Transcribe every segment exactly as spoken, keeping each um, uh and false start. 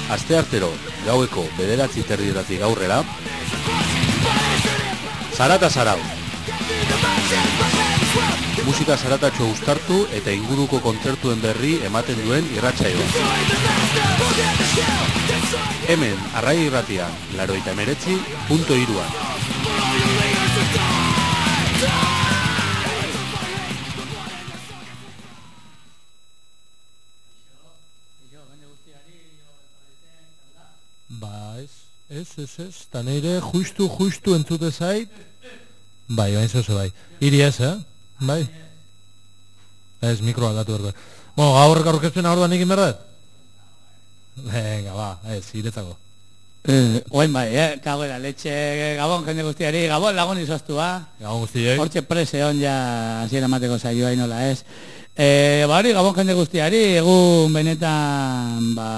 asteartero gaueko bederatzi terdietatik aurrera, Zarata Zarau. Musika zaratatxo uztartu eta inguruko kontzertuen berri ematen duen irratsaioa. Hemen, Arrai Irratian, laurogeita hemeretzi puntu hiruan. Ba, ez, ez, ez, ez, eta nire justu, justu entzute zait. Bai, bain zoze bai. Iri ez, eh? Bai. Ez, mikro aldatu berbe. Bueno, gaur aurkezpen orduan egin berdet? Venga, ba, ez, iretzako. Eh, oain bai, eh, kagoela, letxe, gabon jende guztiari, gabon lagun izoztu, ba. Gabon guztiak. Hortxe prese hon ja, hasiera mateko saioa inola, ez. Eh, ba hori, gabon jende guztiari, egun benetan, ba...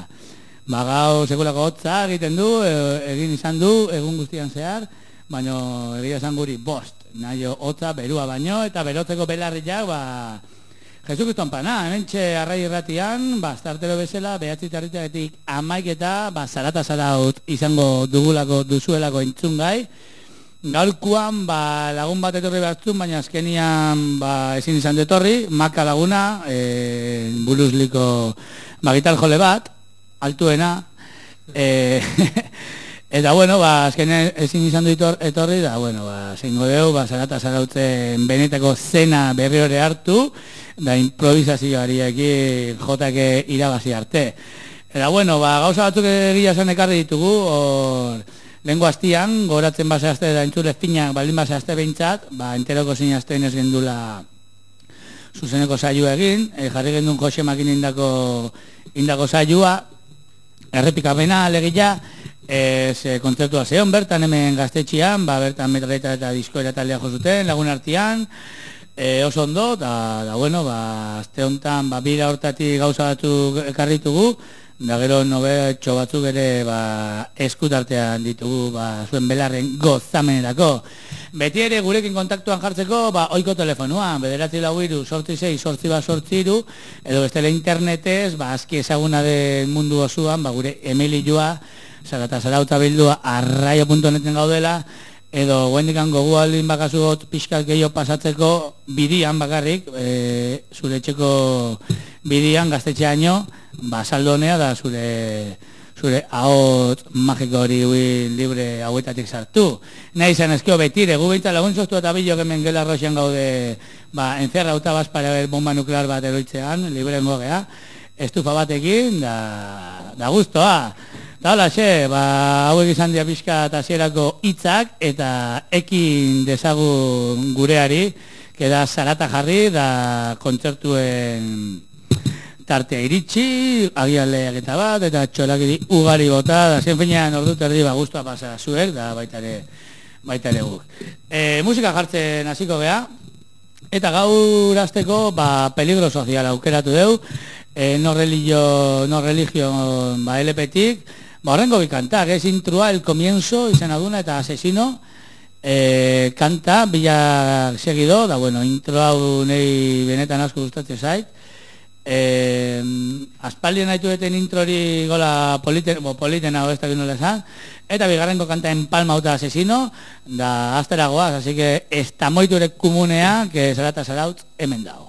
Ba, gau sekulako hotza egiten du, e, egin izan du, egun guztian zehar, baino egia esan guri bost, nahi hotza berua baino, eta berotzeko belarriak, ba, Jesukriston pana, hemen txe Arrai Irratian, ba, startero bezala, behatzi tarritagetik amaik eta, ba, Zarata Zaraut izango dugulako, duzuelako entzungai. Gaurkoan, ba, lagun bat etorri batzun, baina azkenian, ba, ezin izan du etorri, Maka laguna, e, buruzliko, ba, gitar jole bat, altuena, e, eta bueno, ba, azkenean ezin izan du etorri, da, bueno, ba, zeingo deu, ba, Zarata Zarautzen benetako zena berri hori hartu, da, improvisazioariekin jotake irabazi arte. Eta, bueno, ba, gauza batzuk egia esan ekarri ditugu, hor, lehenko hastian, goratzen base azte, da, entzule finak, baldin base azte behintzat, ba, enteroko zein azte inez gendula zuzeneko saioa egin, e, jarri gendun Jose Makin indako, indako saioa, errepikapena alegia, ez e, kontzertua zeon bertan hemen gaztetxian, ba, bertan metraleta eta diskoera taldea jozuten, lagun artean, e, oso ondo, da, da bueno, ba, azte honetan, ba, bira hortatik gauza batzuk ekarritugu, da gero nobetxo batzuk ere, ba, eskutartean ditugu, ba, zuen belarren gozamenerako. Beti ere gurekin kontaktuan jartzeko, ba, oiko telefonuan, bederatzi lau iru, sortzi sei, sortzi bat sortzi iru, edo bestela internetez, ba, azki ezaguna den mundu osuan, ba, gure emailioa, Zarata Zarauta bildua, arraio puntu neten gaudela, edo guendikan gogu aldin bakazu got pixkat gehiago pasatzeko bidian bakarrik, e, zure etxeko bidian, gaztetxeaino, ba, saldonea da zure... zure ahot magiko hori huil libre hauetatik sartu. Nahi izan ezkio betire, gu behintzat laguntzoztu eta bilok hemen gela roxian gaude, ba, enzerra utabaz para ver bomba nuklear bat eroitzean, libre engogea, estufa batekin, da, da guztoa. Da hola, xe, ba, hauek izan dia pixka eta zierako hitzak eta ekin dezagun gureari, keda Zarata jarri, da kontzertuen... tartea iritsi, agialeak eta bat, eta txolakiri ugari bota, da zen finean ordu terdi ba guztua pasa zuek, da baitare, baitare guk. E, musika jartzen hasiko gea, eta gaur azteko, ba, peligro sozial aukeratu deu, e, no religio, no religio, ba, L P-tik, ba, horrengo bikantak, ez intrua, el comienzo, izan aduna, eta asesino, e, kanta, bila segido, da, bueno, intro hau nahi benetan asko gustatzen zait, Eh, aspaldien haitu eten introri gola politen, bo, politen hau ez da gino lezan, eta bigarrenko kanta en palma uta asesino, da aztera goaz, así que esta moiturek kumunea, que Zarata Zaraut hemen dago.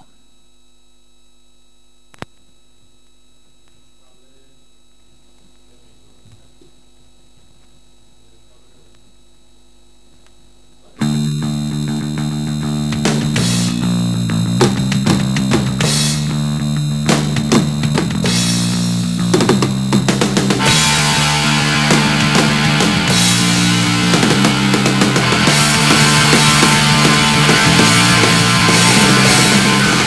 We'll be right back.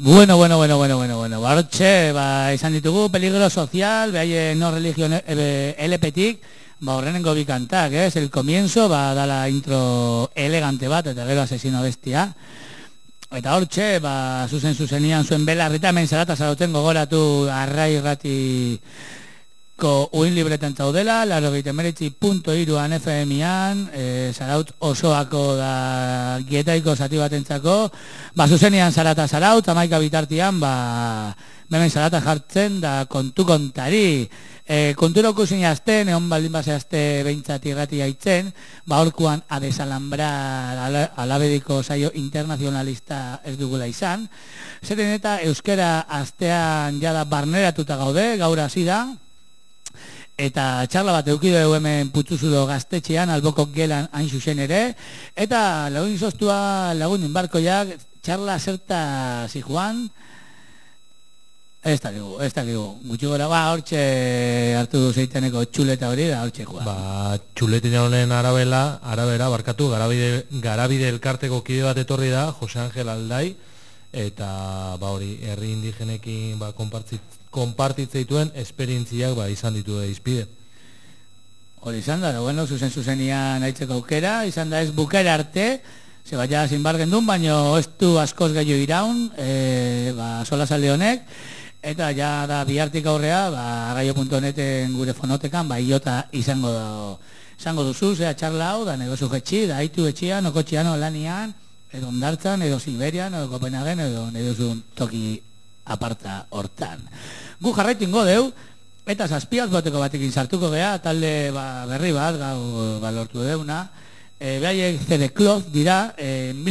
Bueno, bueno, bueno, bueno, bueno, bueno. Hortxe, ba, izan ditugu peligro sozial, behaie no religion L P-tik, ba, horrenengo bi kantak, ez? El comienzo, ba, dala intro elegante bat, eta gero asesino bestia. Eta hortxe, ba, zuzen zuzenian zuen belarrita, hemen zarata zarauten gogoratu arrai irrati ko uin libretan zaudela, laro gehieta meretzi punto iruan F M-an, e, zaraut osoako da gietaiko zati batentzako, ba, zuzenian zarata zaraut, amaika bitartian, ba, hemen zarata jartzen da kontu kontari, e, konturoko zinazten, egon baldin base azte behintzat irrati haitzen, ba, orkuan a desalambrar ala, alabediko saio internazionalista ez dugula izan, zeten eta euskera astean jada barneratuta gaude, gaur hasi da, eta txarla bat eukido hemen putzuzudo gaztetxean, alboko gelan hain zuzen ere, eta lagun izostua lagunin barkoiak, txarla zerta zijuan, ez dakigu, ez dakigu, gutxi gora, ba, hortxe hartu zeiteneko txuleta hori da, hortxe joan. Ba, txuletin honen arabela, arabera, barkatu, garabide, garabide elkarteko kide bat etorri da, Jose Angel Aldai, eta ba hori, herri indigenekin ba, konpartitzeituen esperientziak ba, izan ditu da izpide. Hori izan da, bueno, zuzen zuzenian aitzeko aukera, izan da ez bukera arte, ze bat ja zinbargen duen, baino ez du askoz gehiago iraun, e, ba, sola salde honek, eta ja da bihartik aurrea, ba, gaio puntu neten gure fonotekan, ba, iota izango da, izango duzu, zera txarla hau, da negozu jetxi, da haitu etxian, okotxian, lanian, edo Ondartzan, edo Siberian, edo Kopenhagen, edo neduzun toki aparta hortan. Gu jarraitu ingo deu, eta zazpiaz boteko batekin sartuko gea, talde ba, berri bat, gau ba, lortu deuna, e, behaiek zede kloz dira, e, mil,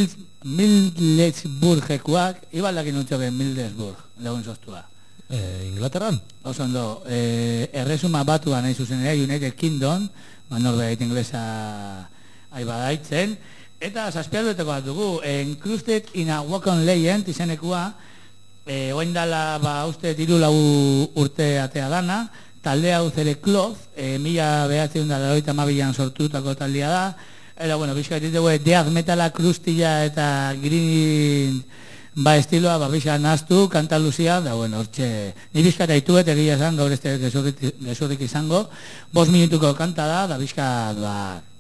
Mildesburgekuak, ibaldakin nutxoke Mildesburg, lagun zoztua. E, Inglaterran? Oso ondo, e, erresuma batua nahi zuzen ere, United Kingdom, ba, norbait inglesa aibadaitzen, eta zazpialduetako bat dugu, Encrusted in a Walk-on Legend izenekua, e, oindala ba, uste diru lau urte atea dana, talde hau zere kloz, e, mila behatzen da daroita mabilan sortutako taldea da, eta bueno, bizka ditugu death metala, krustila eta green ba estiloa, ba bizka naztu, kanta luzia, da bueno, hortxe, ni bizka eta ituet egia esan, gaur este gezurrik izango, bost minutuko kanta da, da bizka, ba,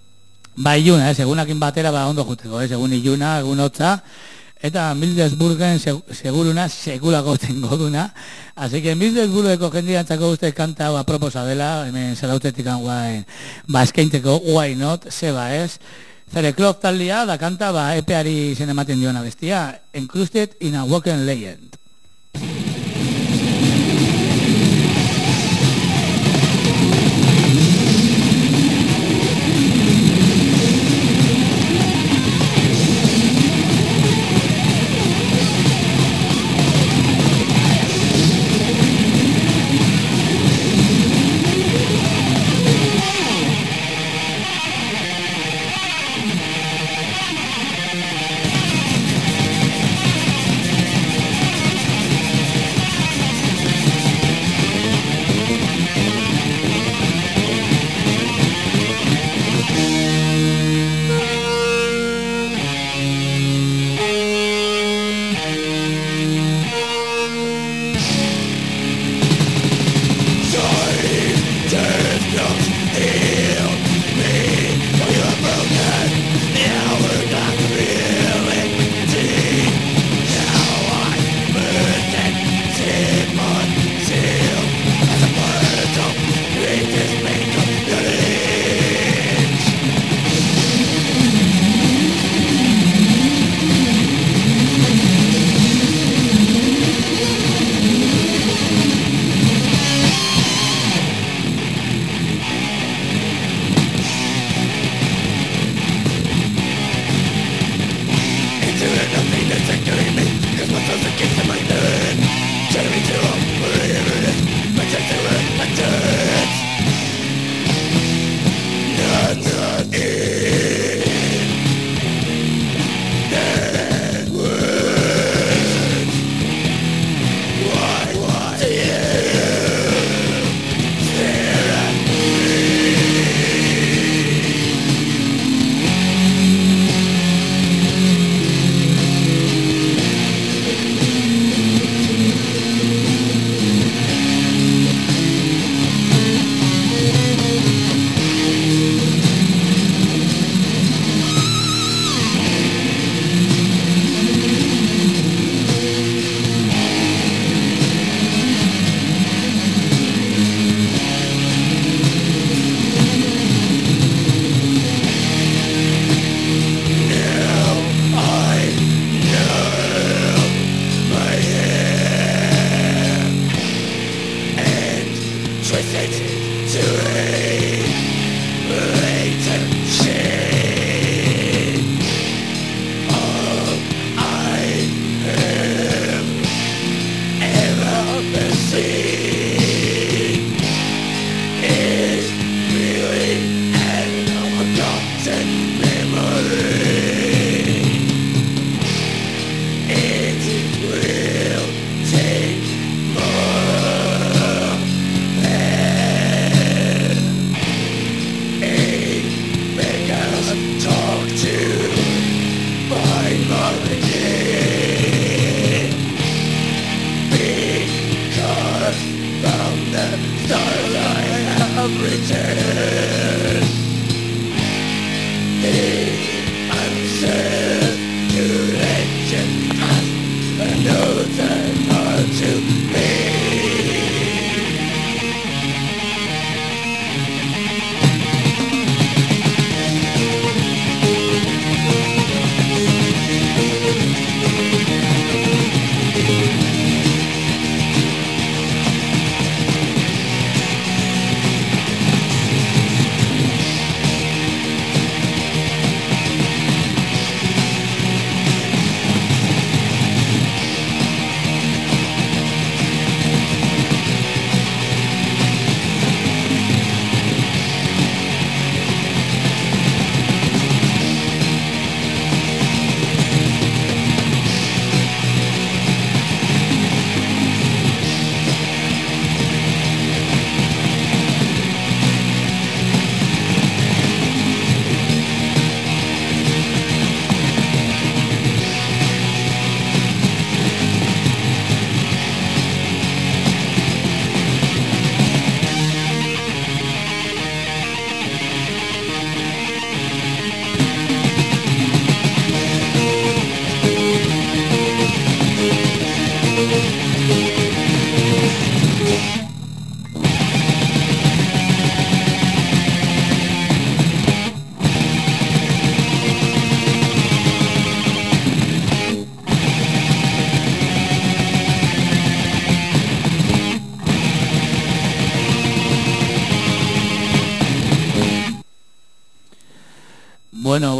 ba iluna, eh, egunakin batera ba ondo juteko, eh, egun iluna, egun hotza, eta Mildesburgen seguruna segulako tengo duna, así que Mildesburgeko jendiantzako uste kanta hau aproposa dela, hemen zarautetik guain, ba eskainteko why not, zeba ez, zere klop taldia da kanta ba epeari zen ematen diona bestia, Encrusted in a Walk-on Legend.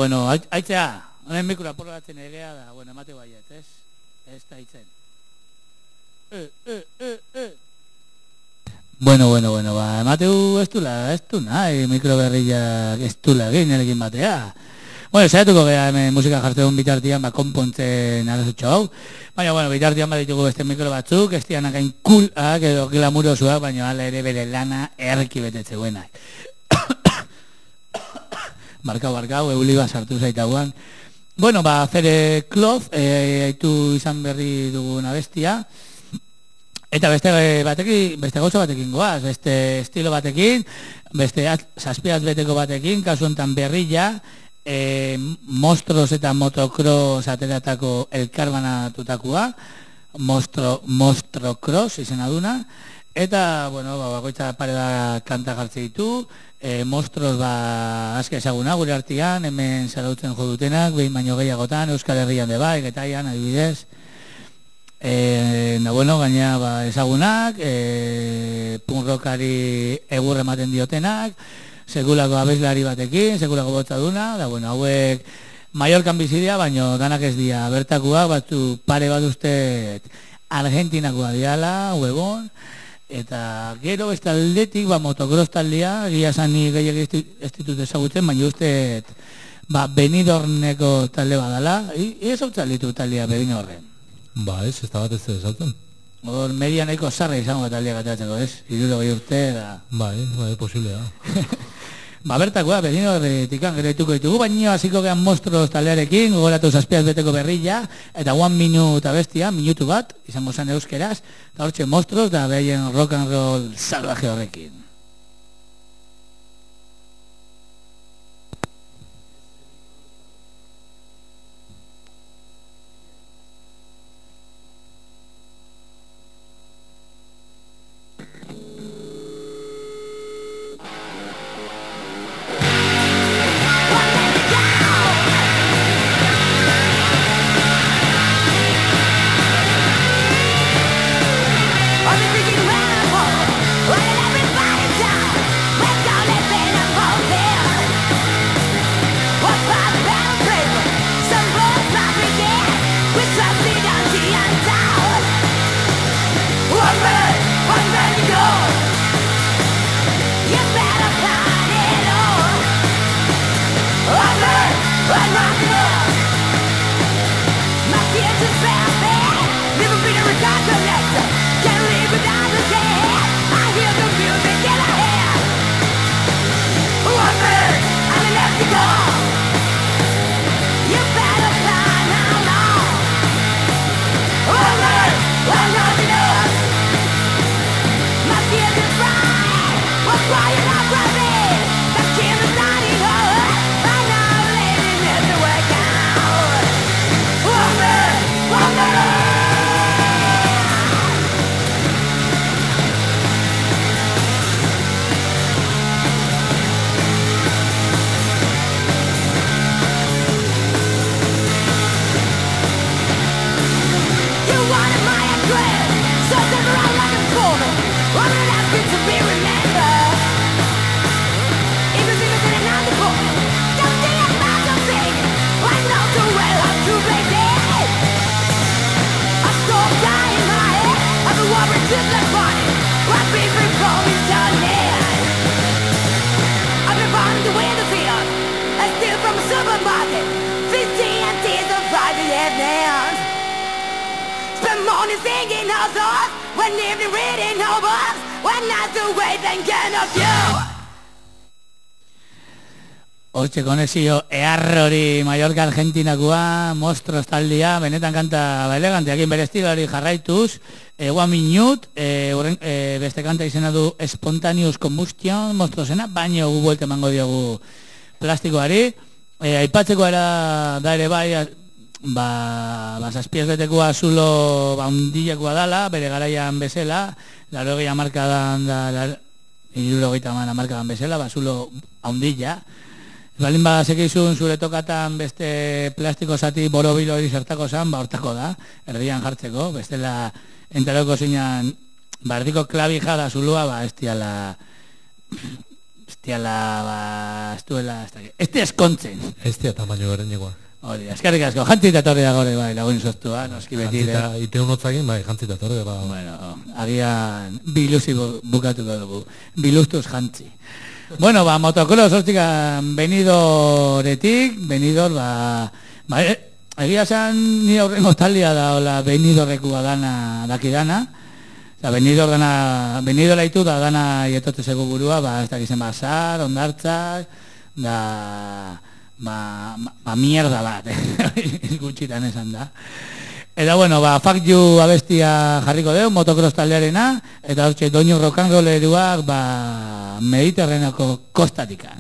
bueno, aitzea, honen mikroa porratzen egea da, bueno, emate baiet, ez? Ez da itzen. Eh, eh, eh, eh. Bueno, bueno, bueno, ba, emateu ez dula, ez du nahi, mikro berriak ez dula egin erekin batea. Bueno, saiatuko geha hemen musika jartzen bitartian, ba, konpontzen arazutxo hau. Baina, bueno, bitartian bat ditugu beste mikro batzuk, ez dian akain kulak edo glamurosuak, baina ala ere bere lana erki betetzeguenak. Barkau, barkau, euliba sartu zaitaguan. Bueno, ba, Zere Kloz, e, haitu izan berri dugun abestia. Eta beste batekin, beste gauza batekin goaz, beste estilo batekin, beste zazpiaz beteko batekin, kasu enten berrilla, e, Monstros eta Motocross ateratako elkarbanatutakoa, Monstro, Monstro Cross izena duna, eta, bueno, ba, bakoitza pare da kanta jartze ditu, e, Monstros ba aske ezaguna gure artean, hemen zarautzen jodutenak, behin baino gehiagotan, Euskal Herrian de bai, getaian, adibidez. E, na, bueno, gaina ba, ezagunak, e, punk rockari egur ematen diotenak, segulako abeslari batekin, segulako botzaduna, da, bueno, hauek Mallorcan bizidia, baino danak ez dia bertakuak, batzu pare bat uste Argentinakoa diala, huebon, eta gero beste aldetik, ba, motocross taldea, gia zani gehiagik ez ditut ezagutzen, baina uste ba, Benidorneko talde badala, ez hau txalitu taldea Benidorren. Ba, ez, ez da bat ez da esauten. Hor, media nahiko zarra izango taldea gatatzeko, ez? Iruro gehi urte, da... Bai, bai, posiblea. Ba, bertakoa, Benidorretikan gero dituko ditugu, baina hasiko gehan Monstros taldearekin, gogoratu zazpiaz beteko berrilla, eta one minute abestia, minutu bat, izango zen euskeraz, eta hortxe Monstros, da behaien rock and roll salvaje horrekin. Hortxe konexio earrori Mallorca Argentinakoa, Monstros taldea, benetan kanta ba, eleganteakin bere estilari jarraituz, e, one minute, e, uren, e, beste kanta izena du Spontaneous Combustion, Monstrosena, baina gu buelte emango diogu plastikoari, e, aipatzeko era da ere bai, ba, ba zazpiaz betekoa zulo ba, undilekoa dala, bere garaian bezala, laro gehi amarkadan da, iruro gehi taman amarkadan bezala, ba zulo undila. Balin ba sekizun zure tokatan beste plastiko zati borobilo hori zertako zan, ba hortako da, erdian jartzeko, bestela enteroko zinean, ba erdiko klabi jada zulua, ba ez diala estiala, ba, estuela, este eskontzen. Estia tamaino berenekoa. Hori, eskerrik asko, jantzita torri da gore, bai, lagun sostua, noski beti. Jantzita, ite unotzakin, bai, jantzita torri, ba. Bueno, agian biluzi bukatuko dugu, bilustuz jantzi. Bueno, ba, motokross, hortika, benidoretik, benidor, ba, ba, egia zan ni aurrengo talia da, hola, benidorrekua dana, daki dana, eta benidor dana, benidor haitu da dana ietote zego burua, ba, ez dakizen basar, ondartzak, da, ba, ba, ba mierda bat, gutxitan esan da. Eta bueno, ba, fuck you abestia jarriko deu, motokross taldearena, eta hortxe doinu rock'n'rolleruak, ba, Mediterraneoko kostatikan.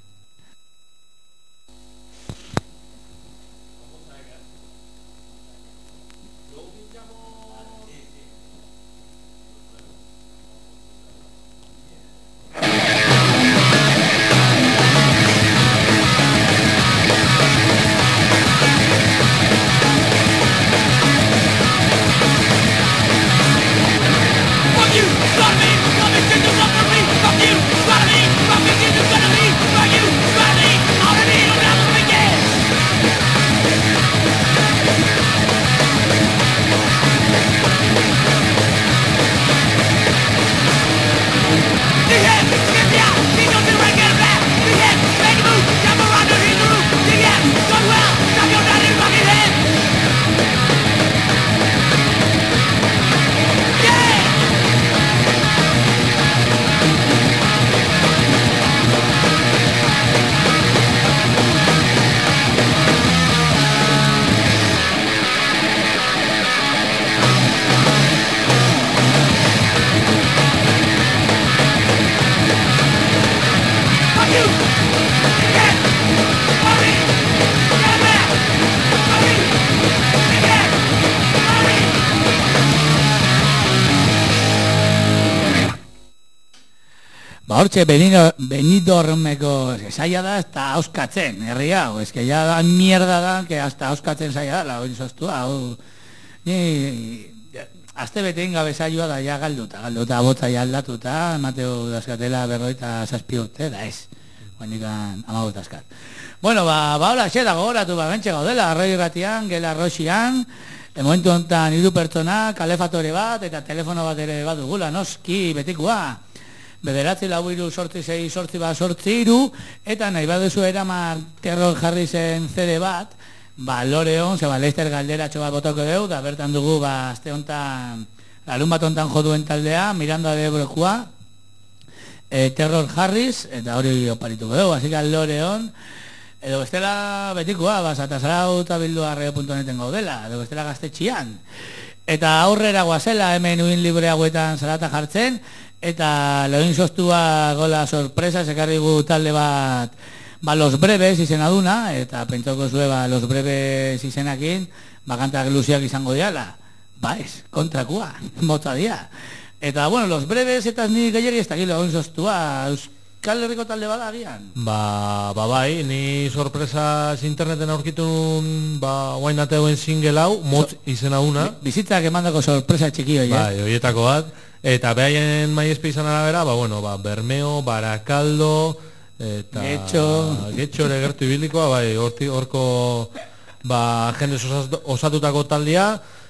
Hortxe, Benidormeko saia da, eta auskatzen, herri hau, ez que ya da mierda da, que hasta auskatzen saia da, la hori soztu, hau, ni, azte betein gabe saioa da, ja galduta, galduta, botza ja aldatuta, Mateo dazkatela berroita zazpi urte, da ez, guanikan amagot azkat. Bueno, ba, ba, hola, xe da gogoratu, ba, bentxe gaudela, arroi irratian, gela arroxian, momentu honetan hiru pertsona, kalefatore bat, eta telefono bat ere bat dugula, noski, betikoa, bederatzi lau iru sortzi zei sortzi bat sortzi iru, eta nahi baduzu eraman Terror Harrisen zede bat, ba Loreon, ze ba Leister galderatxo bat botoko deu, da bertan dugu ba aste hontan, larun bat hontan joduen taldea, Miranda de Ebrokoa, e, Terror Harris, eta hori oparituko deu, así que Loreon, edo bestela betikoa, ba satasarau eta bilduarreo punto neten gaudela, edo bestela gaztetxian, eta aurrera guazela hemen uin libre hauetan zarata jartzen, eta lehen sostua gola sorpresa, sekarri gu talde bat, ba Los Breves izena duna, eta pentsoko zue ba Los Breves izenakin, ba kantak luziak izango diala, ba ez, kontrakua, motza dia. Eta bueno, Los Breves eta ni gehiagi ez dakilo lehen sostua, Euskal Herriko talde bada agian? Ba, ba bai, ni sorpresas interneten aurkitun, ba, guain ateuen single hau, motz so, izena duna. Bizitzak emandako sorpresa txiki hoi, eh? Bai, horietako bat. Eta behaien MySpace izan arabera, ba, bueno, ba, Bermeo, Barakaldo, eta... Getxo... Getxo ere gertu ibilikoa, bai, horti, horko, ba, jendez osatutako taldea,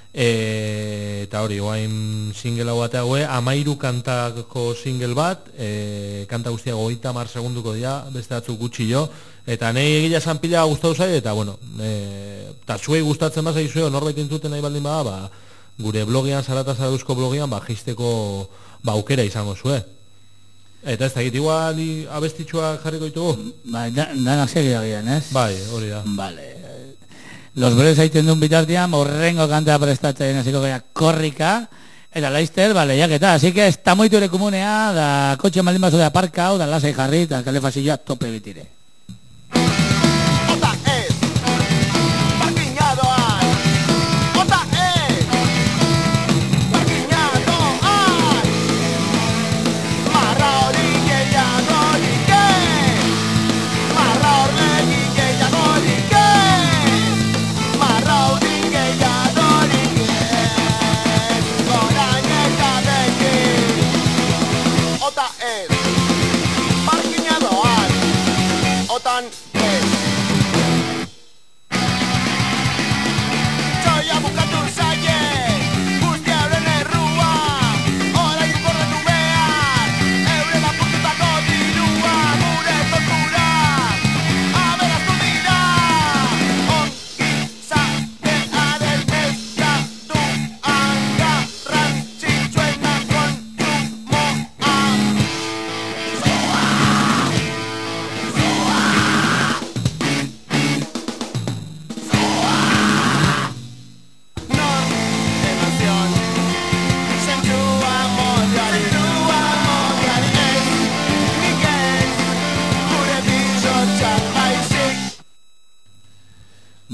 e, eta hori, guain single hau batea goe, amairu kantako single bat, e, kanta guztia goita mar segunduko dira, beste batzuk gutxi jo, eta nahi egila esan pila gustatu zai, eta, bueno, e, eta zuei gustatzen bazai zueo, norbait entzuten nahi baldin bada, ba, gure blogian, Zarata Zaraduzko blogian, ba, jisteko ba, aukera izango zue. Eta ez da, igual abestitxua jarriko ditugu? Bai, danak segi agian, ez? Bai, hori da. Vale. Los Breves haiten duen bitartian, horrengo kantea prestatzen, hasiko gara korrika, eta Leister, bale, jaketa. Así que, ez tamoitu ere komunea, da kotxe maldin bazo da parka hau, da lasai jarri, eta kalefazioa tope bitire. Parking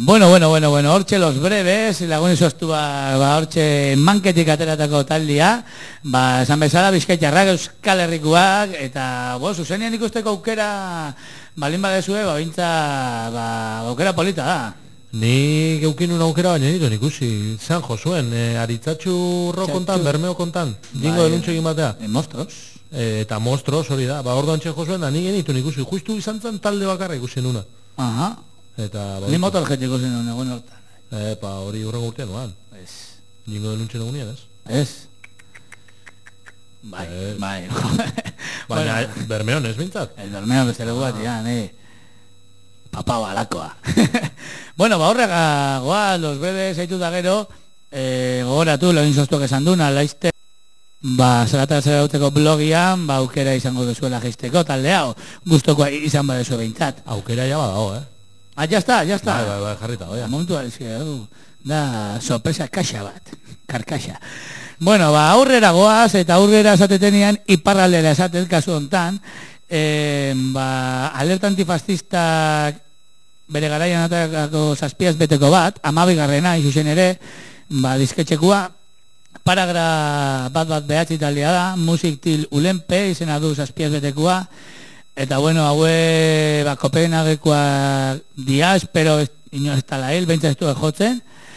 Bueno, bueno, bueno, bueno, hortxe los breves, lagun izoztu ba, ba hortxe manketik ateratako taldia, ba, esan bezala, Bizkaitarrak, Euskal Herrikoak, eta, bo, zuzenean ikusteko aukera, balin badezue, ba, bintza, ba, aukera polita da. Ni geukin un aukera baina nire ikusi, zan josuen, e, aritzatxu ro kontan, bermeo kontan, dingo deluntxo egin batea. E, monstros. E, eta monstros hori da, ba, orduan txe josuen, da ni genitu ikusi, justu izan zen talde bakarra ikusi nuna. Aha. Eta, ba, Ni motor jeti ikusi nuen egun hortan. Epa, hori urrengo urtean nuan. Ez. Dingo deluntxo egunien, ez? Ez. Bai, Ez. bai. Baina, bueno, bermeon ez bintzat. El bermeon bezalegu bat, ja, ne. Papa balakoa. Bueno, ba horrega, goa, los breves haitu da gero, eh, gogoratu, login soztuak esan duna, laizte, ba, zerata zerauteko blogian, ba, aukera izango duzuela geisteko, talde hau, guztokoa izan badezu behintzat. Aukera ja badago, eh? Ah, ya está, ya está. Bai, bai, bai, jarrita, oia. Momentu alizki, da, sorpresa kaxa bat, karkaxa. Bueno, ba, aurrera goaz, eta aurrera esatetenian, iparraldera esatet, kasu hontan, eh, ba, alerta antifascistak bere garaian atakako zazpiaz beteko bat, amabigarrena, izuzen ere, ba, disketxekua, paragra bat bat behatzi taldea da, musik til ulenpe, izena du zazpiaz betekua, eta bueno, haue, ba, Kopenhagekoa diaz, pero ino ez tala hil, behintzat ez du jotzen,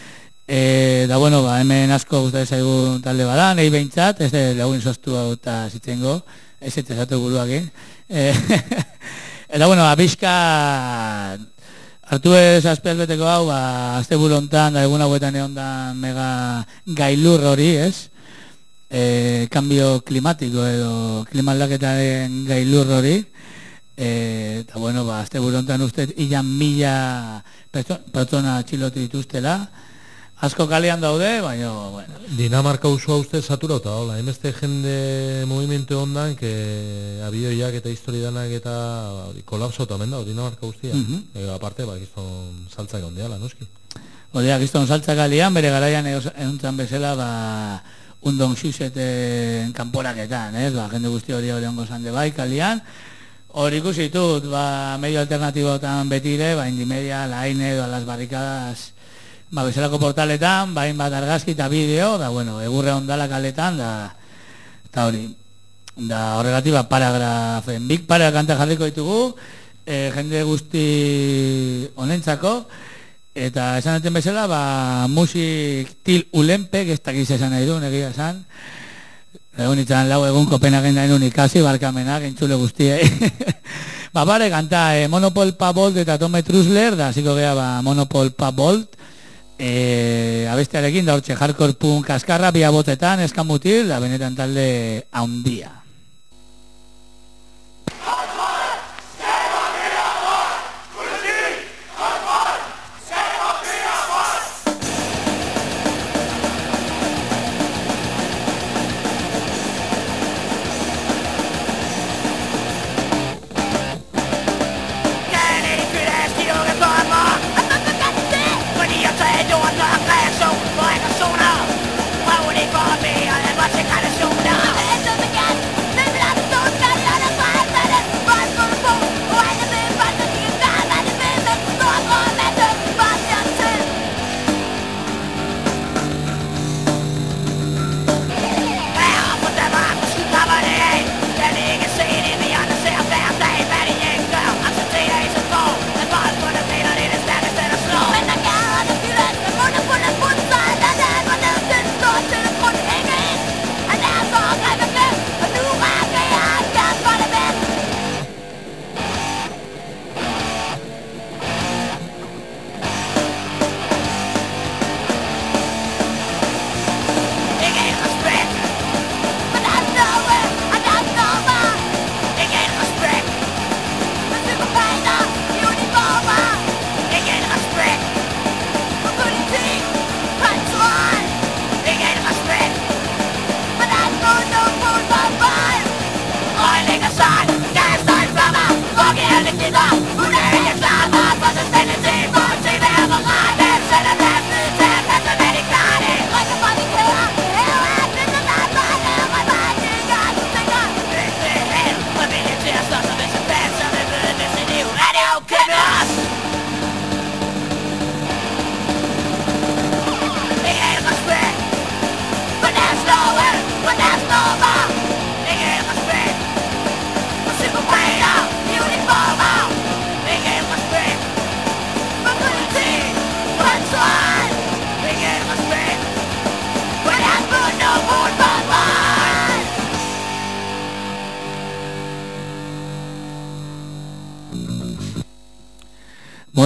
e, da bueno, ba, hemen asko guztatzen zaigu talde bada, nahi behintzat, ez de lagun soztu hau eta zitzengo, ez ez ezatu buruakin, e, eta bueno, abizka hartu ez azpeaz beteko hau, ba, azte burontan, da egun hauetan egon da mega gailur hori, ez? E, cambio klimatiko edo klimaldaketaren gailur hori, e, eta bueno, ba, azte burontan uste ilan mila pertsona txilotu dituztela, asko kalean daude, baina, bueno. Dinamarka usua uste saturauta, hola, emeste jende movimentu ondan, que abioiak eta historidanak eta kolapso eta omen dago, Dinamarka guztia. Uh -huh. e, aparte, ba, gizton saltzak ondiala, noski. Odea, gizton saltzak alian, bere garaian eguntzan bezala, ba, undon xuseten kanporaketan, ez? Ba, jende guzti hori hori ongo zande bai, kalian. Hor ikusi ditut, ba, medio alternatibotan betire, ba, Indimedia, la Aine, edo las barrikadas, ba, bezalako portaletan, bain bat argazki eta bideo, da, bueno, egurre ondala kaletan, da, eta hori, da, horregatik, ba, paragrafen, big para kanta jarriko ditugu, e, jende guzti honentzako, eta esan eten bezala, ba, musik til ulenpek, ez dakiz esan nahi du, negia esan, egun itzan lau egun Kopenhagen da enun ikasi, barkamenak, entzule guztiei. Ba, bare, kanta, e, Monopol Pavolt eta Tome Trusler, da, ziko gea, ba, Monopol Pavolt, e, abestearekin, da, hortxe, hardcore punk kaskarra, bia botetan, eskamutil, da, benetan talde haundia. Like a sauna, why would it bother me? I never take out a sauna.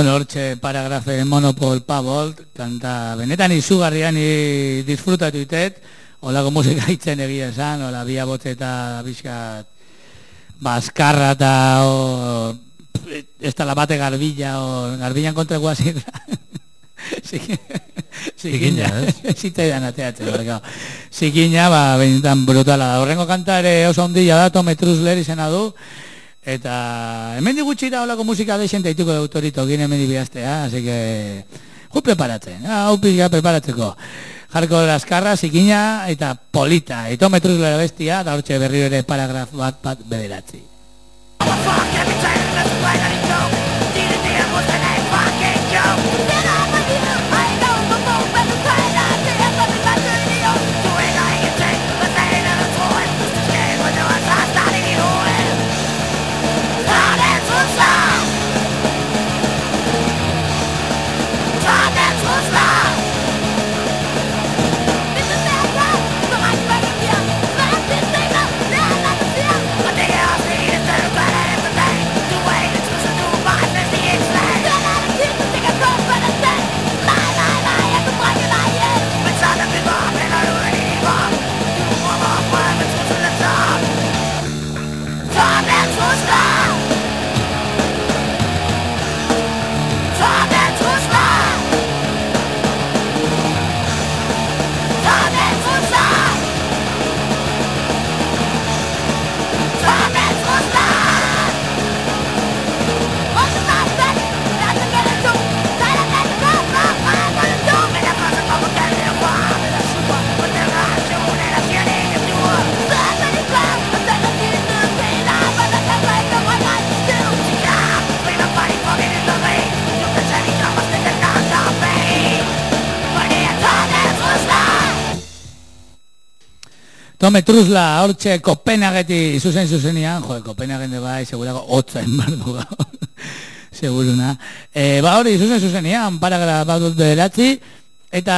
Bueno, hortxe paragrafe Monopol Pavolt, kanta benetan izugarrian i disfrutatu itet, holako musika hitzen egia esan, hola bia botze eta bizkat baskarra eta o, ez da la bate garbilla o garbillan kontra guazir. Zikina, ez? Zitzaidan ateatzen, barkao. Zikina, ba, benetan brutala da. Horrengo kanta ere oso ondila da, Tome Trusler izena du. Eta hemen digutxira holako musika deixen daituko autorito gine hemen dibiaztea, así que ju preparatzen, hau pizka preparatzeko. Jarko laskarra, zikina eta polita. Eta Tome Trusler bestia, da hortxe berri ere paragraf bat bat bederatzi. Tome Trusla, hortxe Kopenhageti zuzen zuzenian, jode, Kopenhagen de bai, segurako hotza enbardu gau, seguruna. E, ba hori, zuzen zuzenian, paragraf bat dut bederatzi, eta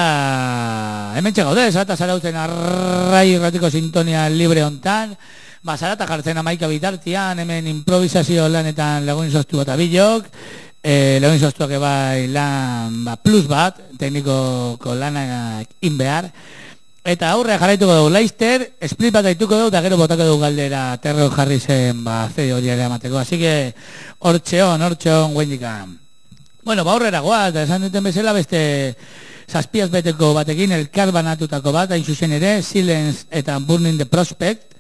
hemen txegaude, zarata zarautzen arrai irratiko sintonia libre hontan, ba zarata jartzen amaika bitartian, hemen improvisazio lanetan lagun soztu bat abilok, e, lagun soztuak bai lan ba, plus bat, teknikoko lanak inbehar, eta aurre jarraituko dugu Leister, split bat daituko dugu, eta gero botako dugu galdera terro jarri zen, ba, zede hori ere amateko. Así que, hortxeon, hortxeon, guendikan. Bueno, ba, aurrera goa, eta esan duten bezala, beste zazpiaz beteko batekin, elkar banatutako bat, hain zuzen ere, Silence eta Burning the Prospect,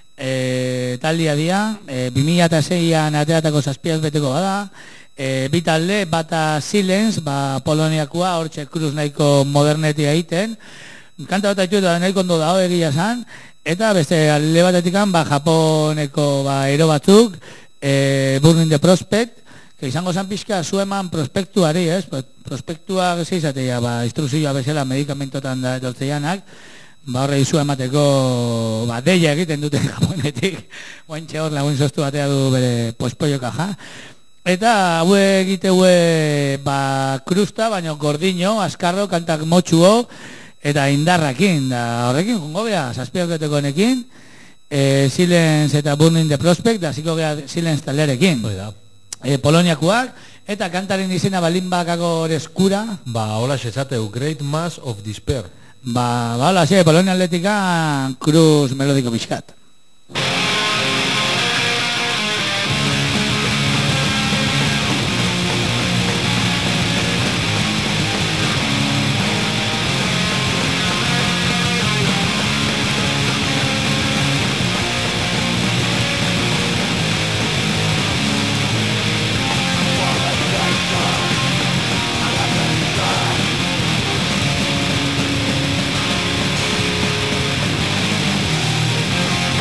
e, taldia dia, e, bi mila seian ateatako zazpiaz beteko bada, e, bi talde, bata Silence, ba, Poloniakoa, hortxe kruz nahiko modernetia egiten, kanta bat haitu eta nahiko ondo dago egia zan, eta beste alde batetikan, ba, Japoneko ba, ero batzuk, e, Burning the Prospect, que izango zan pixka zu eman prospektuari, ez? Prospektua gezeizatea, ba, instruzioa bezala medikamentotan da etortzeianak, ba, horre izu emateko, ba, deia egiten dute Japonetik, guantxe hor lagun soztu batea du bere pospoio kaja. Eta hau egiteue, ba, krusta, baina gordino, askarro, kantak motxuo, eta indarrakin, da horrekin, jungo beha, zazpiaketeko honekin, e, Silence eta Burning the Prospect, da ziko geha Silence talerekin. E, Poloniakoak, eta kantaren izena balin bakako eskura. Ba, hola xezateu, Great Mass of Despair. Ba, ba, hola, xe, Polonia atletika, kruz melodiko bizkat. We'll be right back.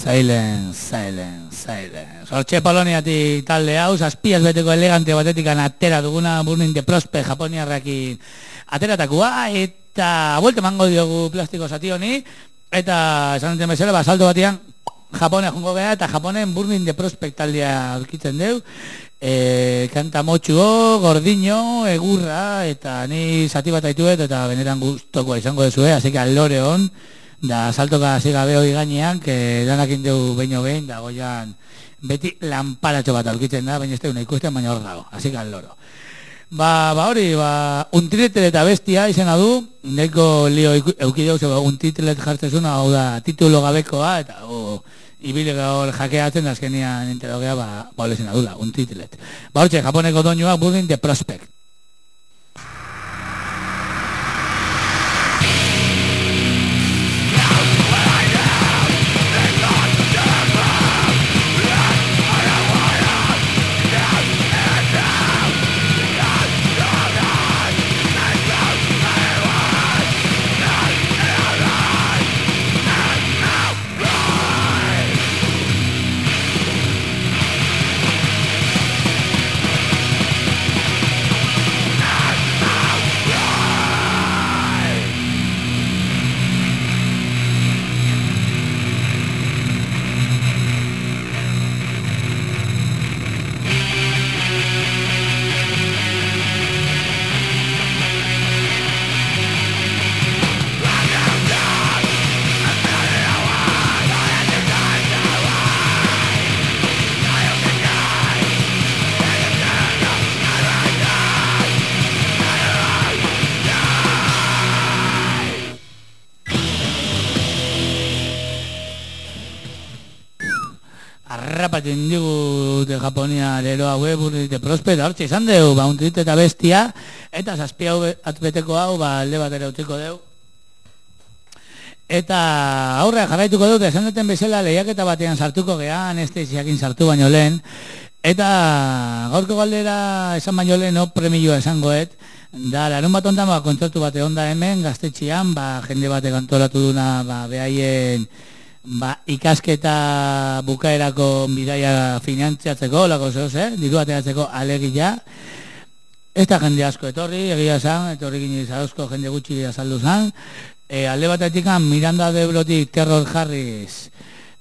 Zailen, zailen, zailen. Hortxe Poloniatik talde hau, zazpiaz beteko elegante batetik atera duguna Burning the Prospect Japoniarrakin ateratakoa, eta buelte mango diogu plastiko zati honi, eta esan duten bezala, ba, salto batean Japonea jungo geha, eta Japonen Burning the Prospect taldea aurkitzen deu, e, kanta motxuo, gordino, egurra, eta ni zati bat aituet, eta benetan gustokoa izango dezue, así que alore hon, da saltoka hasi gabe hori gainean, que danakin deu beino behin, da goian beti lanparatxo bat aurkitzen da, baina ez teuna ikusten, baina hor dago, hasi que aloro. Ba, ba hori, ba, untiletel eta bestia izena du, nahiko lio eukideu, zeba, untilet jartzezuna, hau da, titulo gabekoa, eta o, ibile gaur jakeatzen da azkenian interrogea, ba, ba, olezena dula, untilet. Ba, hortxe, Japoneko doinuak Burning the Prospect. Arrapatzen digu de Japonia leroa Burning the Prospect, hortxe izan deu, ba, untit eta bestia, eta zazpi hau atbeteko hau, ba, alde batera utziko deu. Eta aurre jarraituko dut, esan duten bezala lehiaketa batean sartuko gehan, este ziakin sartu baino lehen, eta gaurko galdera esan baino lehen, no, premioa esangoet, da, larun bat ondan, ba, kontzertu bate onda hemen, gaztetxian, ba, jende bate kantolatu duna, ba, behaien, ba, ikasketa bukaerako bidaia finantziatzeko, lako zehoz, eh? Diru ateratzeko alegia. Ez da jende asko etorri, egia esan, etorri gini zauzko jende gutxi azaldu zan. E, alde batetik Miranda de Ebrotik Terror Harris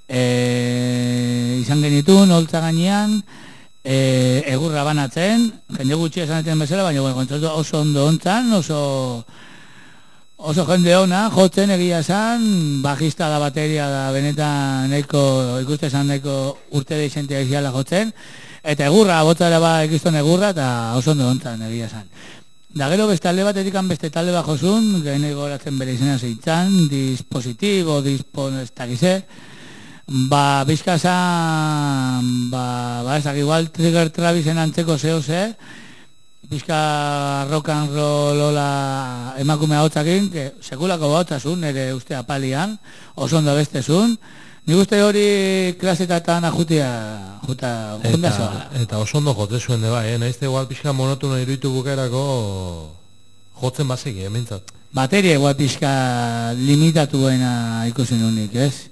e, izan genitun, holtza gainean, e, egurra banatzen, jende gutxi esan eten bezala, baina bueno, kontzertu oso ondo ontzan, oso... Oso jende ona, jotzen egia esan, bajista da, bateria da, benetan nahiko, ikuste esan nahiko urte deixentia iziala jotzen, eta egurra, botzara ba ekizton egurra, eta oso ondo ontzan egia esan. Da gero beste alde batetik beste talde bajozun, gehene goratzen bere izena zeitzan, dispositibo, dispon, ez dakize, ba, bizka esan, ba, ba, ez dakik, igual Trigger Travisen antzeko zeo ze, bizka rock and roll ola emakume haotzakin, que sekulako bautazun, ere uste apalian, oso ondo bestezun. Nik uste hori klasetatan ajutia, juta, junda zoala. Eta oso ondo jote zuen de bai, eh? Naizte igual pixka monotuna iruditu bukaerako jotzen bazik, eh, mintzat. Bateria igual pixka limitatuena ikusen unik, ez?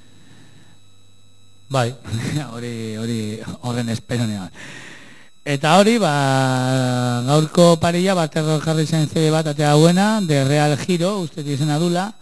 Bai. Hori, hori, horren esperonean. Eta hori, ba, gaurko parilla, bat Terror jarri zen C D bat atea buena, de Real Hero, uste izena dula.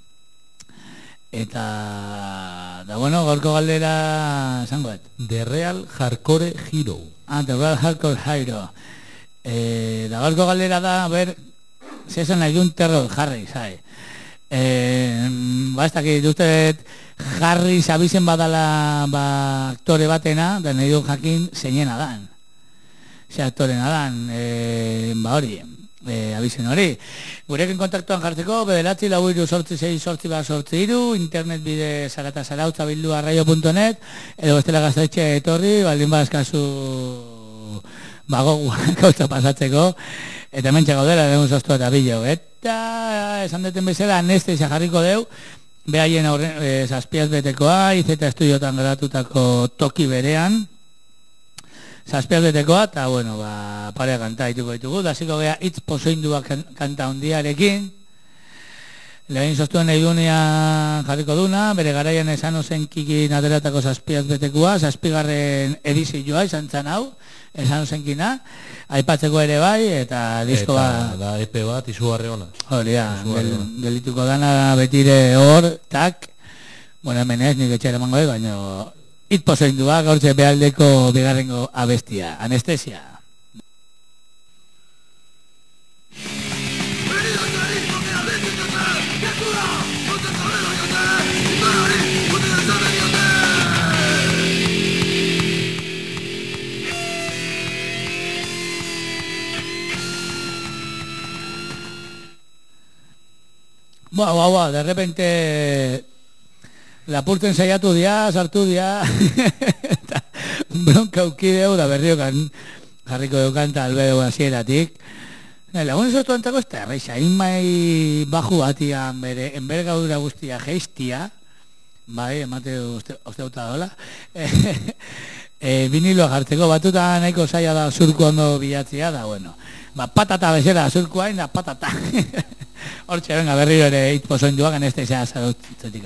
Eta, da bueno, gaurko galdera, zangoet. De Real Hardcore Hero. Ah, de Real Hardcore Hero. E, da gaurko galdera da, a ber, zesan nahi dun Terror jarri, zai. E, ba, ez dakit, uste jarri zabizen badala, ba, aktore batena, da nahi du jakin zeinena dan. Ze aktorena dan, e, ba hori, e, abizen hori. Gurekin kontaktuan jartzeko, bederatzi lau iru sortzi zei sortzi bat sortzi iru, internet bide zarata zarautza bildu arraio punto net, edo bestela gaztetxe etorri, baldin badazkazu bago gauza pasatzeko, eta mentxe gaudela, degun soztu eta bilo. Eta esan deten bezala, anestezia jarriko deu, behaien e, zazpiaz betekoa, izeta estudiotan garatutako toki berean, zazpiaz betekoa, eta, bueno, ba, parea kanta dituko ditugu, da ziko geha hitz pozoindua kanta hondiarekin, Lehen sostuen eidunian jarriko duna, bere garaian esan ozen kikin ateratako zazpiaz betekua, zazpigarren edizioa izan zan hau, esan ozen kina, aipatzeko ere bai, eta disko Eta da epe bat izugarri ona. hori da, gel, gelituko dana betire hor, tak, bueno, hemen ez, nik etxera emango dut, baina hitpozoindua gaurtze behaldeko bigarrengo abestia, anestesia. Ba, ba, ba, de repente lapurtzen saiatu dia, sartu dia, eta bronka ukideu, da berriokan jarriko deukan talbeo hasieratik. Lagun ezotu antako ez da, erreixa, inmai baju batian bere, enbergadura guztia geistia, bai, emate uste auta dola, e, viniloa jartzeko batuta nahiko zaila da zurku ondo bilatzea, da, bueno, ba, patata bezala zurku hain da patata. Hortxe, venga, berriro ere hitpozoin duak, anestesia zarutzetik.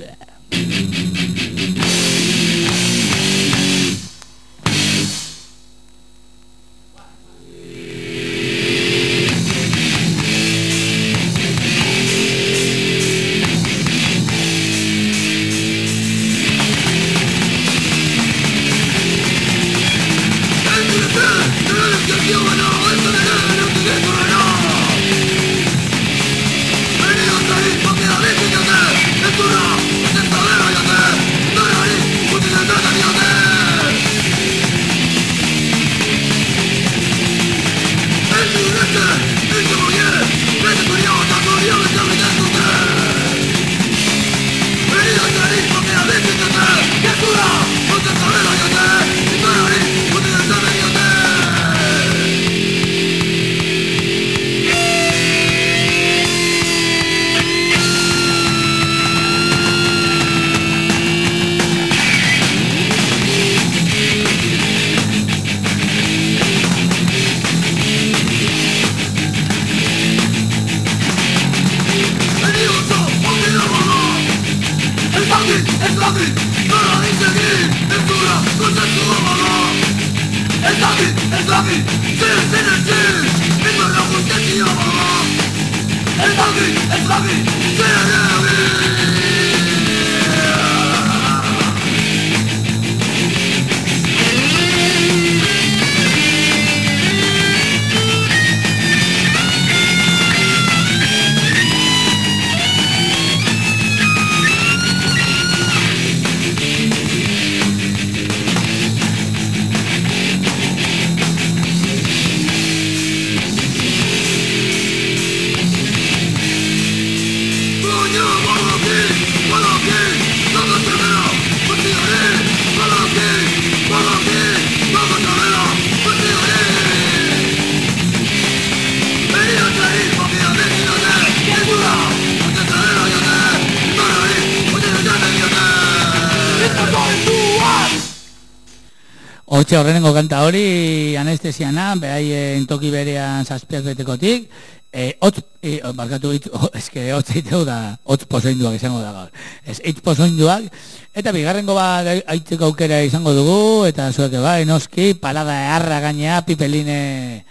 Hortxe horrenengo kanta hori anestesiana, behaien toki berean zazpiaz betekotik, e, otz, e, barkatu, it, oh, eske hotz eiteu da, hotz pozoinduak izango da gaur. Ez, hitz pozoinduak, eta bigarrengo bat aitzeko aukera izango dugu, eta zueke bai, noski, parada eharra gainea, Pipeline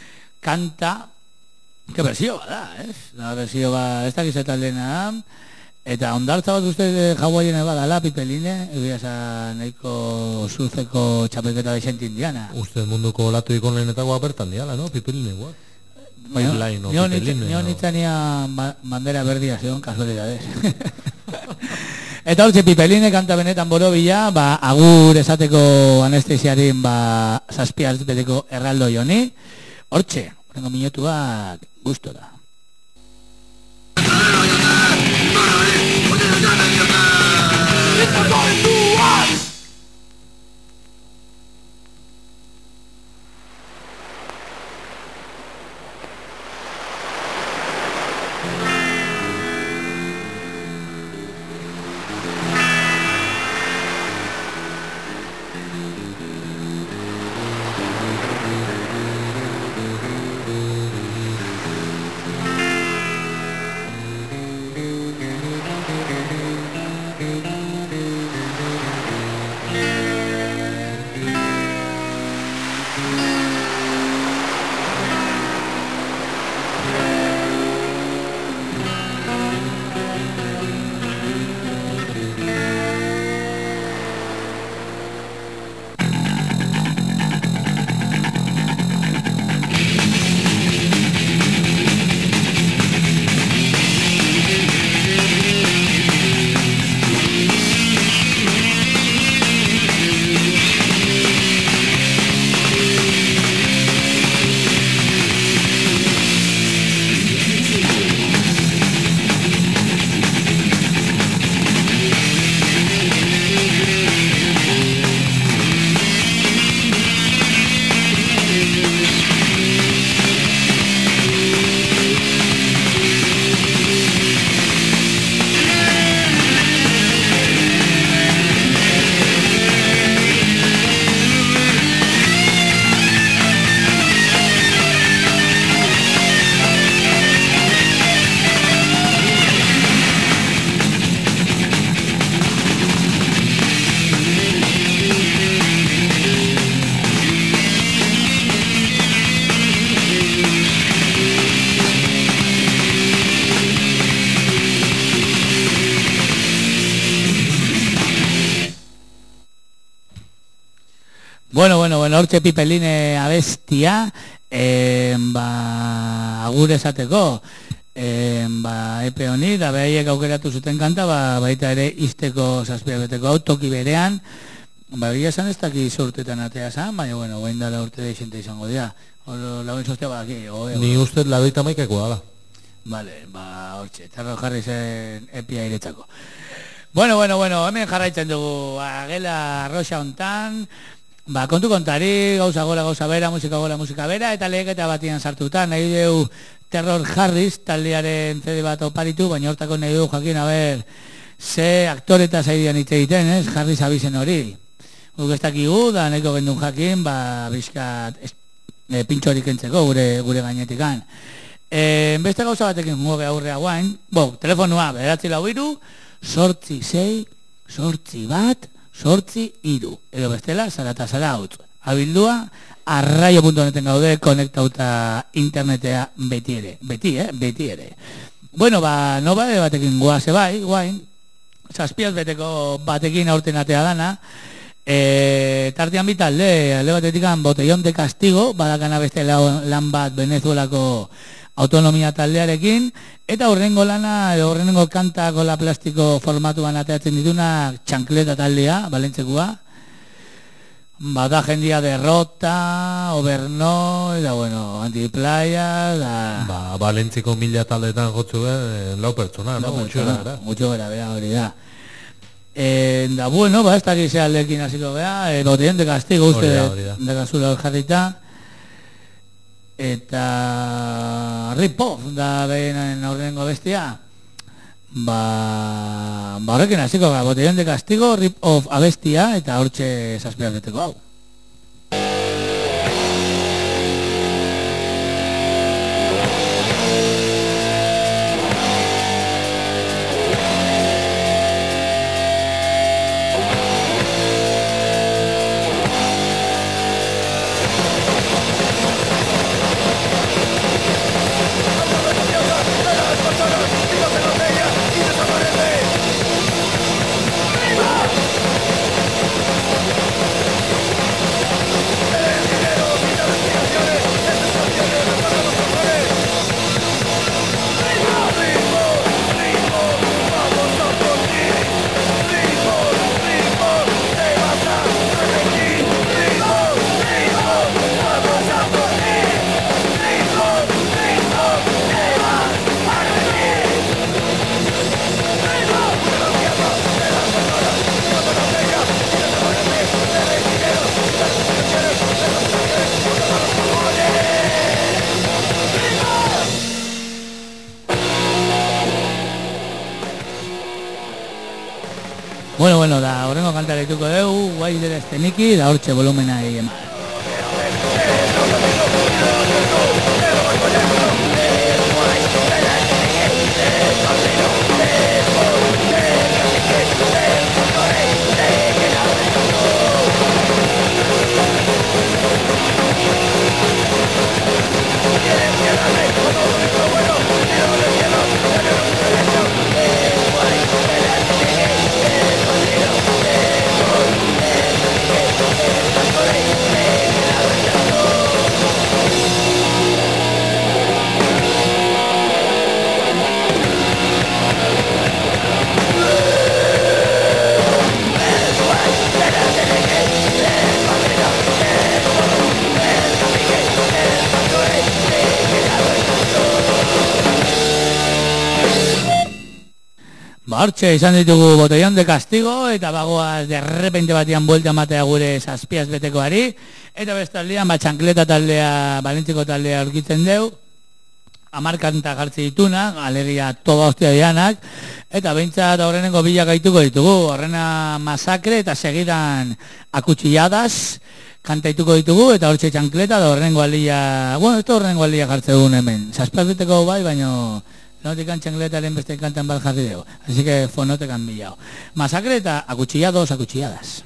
kanta, que berzio bada, ez? Da berzio bat, ez dakizataldena, eta ondartza bat uste jauaien badala, Pipeline, egia esan nahiko zuzeko txapelketa Vicente Indiana. Uste munduko olatu ikonenetako apertan diala, no? Pipeline guak. Bueno, nio nitzania bandera berdia zion, kasualidades. Eta hortxe Pipeline kanta benetan borobila, ba, agur esateko anestesiarin ba, zazpiaz beteko erraldo joni. Hortxe, horrengo minutuak gustora. Bueno, bueno, bueno, hortxe Pipeline abestia, eh, ba, agur esateko, eh, ba, epe honi, da behaiek aukeratu zuten kanta, ba, baita ere izteko zazpia beteko hau, toki berean, ba, egia esan ez daki urtetan atea zan, baina, bueno, guain dala urte deixente izango dira. Hor, lauen sostea ba, aquí, oe, Ni ustez ladoita maikeko dala. Vale, ba, hortxe, tarro jarri zen epia iretzako. Bueno, bueno, bueno, hemen jarraitzen dugu, agela arroxa hontan, ba, kontu kontari, gauza gola, gauza bera, musika gola, musika bera, eta leheketa batian sartuta, nahi deu Terror Harris taldearen C D bat oparitu, baina hortako nahi du jakin, a ber, ze aktore eta zaidian hitz egiten, ez, Harris abizen hori. Guk ez dakigu, da nahiko gendun jakin, ba, bizkat e, pintxorik entzeko gure, gure gainetikan. E, beste gauza batekin goge aurrea guain, bo, telefonua, bederatzi lau iru, sortzi sei, sortzi bat, sortzi iru. Edo bestela, zara eta zara hau. Abildua, arraio puntu neten gaude, konektauta internetea beti ere. Beti, eh? Beti ere. Bueno, ba, nobade batekin guaze bai, guain, zazpiaz beteko batekin aurten atea dana, e, tartean bitalde, alde batetikan botellón de castigo, badakana beste lan bat Venezuelako autonomia taldearekin, eta horrengo lana, edo horrengo kanta gola plastiko formatuan ateatzen dituna txankleta taldea, balentzekua, bada jendia derrota, oberno, eta bueno, antiplaya, da... Ba, balentziko mila taldetan jotzu ben, lau pertsona, no? Gutxo gara. Gutxo gara, bera, hori da. E, da, bueno, ba, ez dakiz aldekin hasiko bea, e, botellón de castigo, uste, de gasula hor jarrita, eta rip-off da behin aurrengo bestia, ba, ba horrekin hasiko, ba, botellón de castigo, rip-off abestia, eta hortxe zazpiaz beteko hau. Bueno, bueno, da horrengo kanta dituko dugu, guai dira esteniki, da hortxe volumena egin eman. Hortxe, izan ditugu botellón de castigo, eta bagoaz derrepente batian buelta matea gure zazpiaz betekoari, eta bestaldean, ba, txankleta taldea, balentziko taldea aurkitzen deu, amarkanta jartzi dituna, alegia toba hostia dianak, eta behintzat horrenengo bilak gaituko ditugu, horrena masakre eta segidan akutsilladas, kantaituko ditugu, eta hortxe txankleta, da horrenengo alia, bueno, ez da horrenengo alia jartze dugun hemen, zazpiaz beteko bai, baino... Notikan txangletaren beste kantan bat jarri dugu. Así que fonotekan bilao. Masakre eta akutsillados, akutsilladas.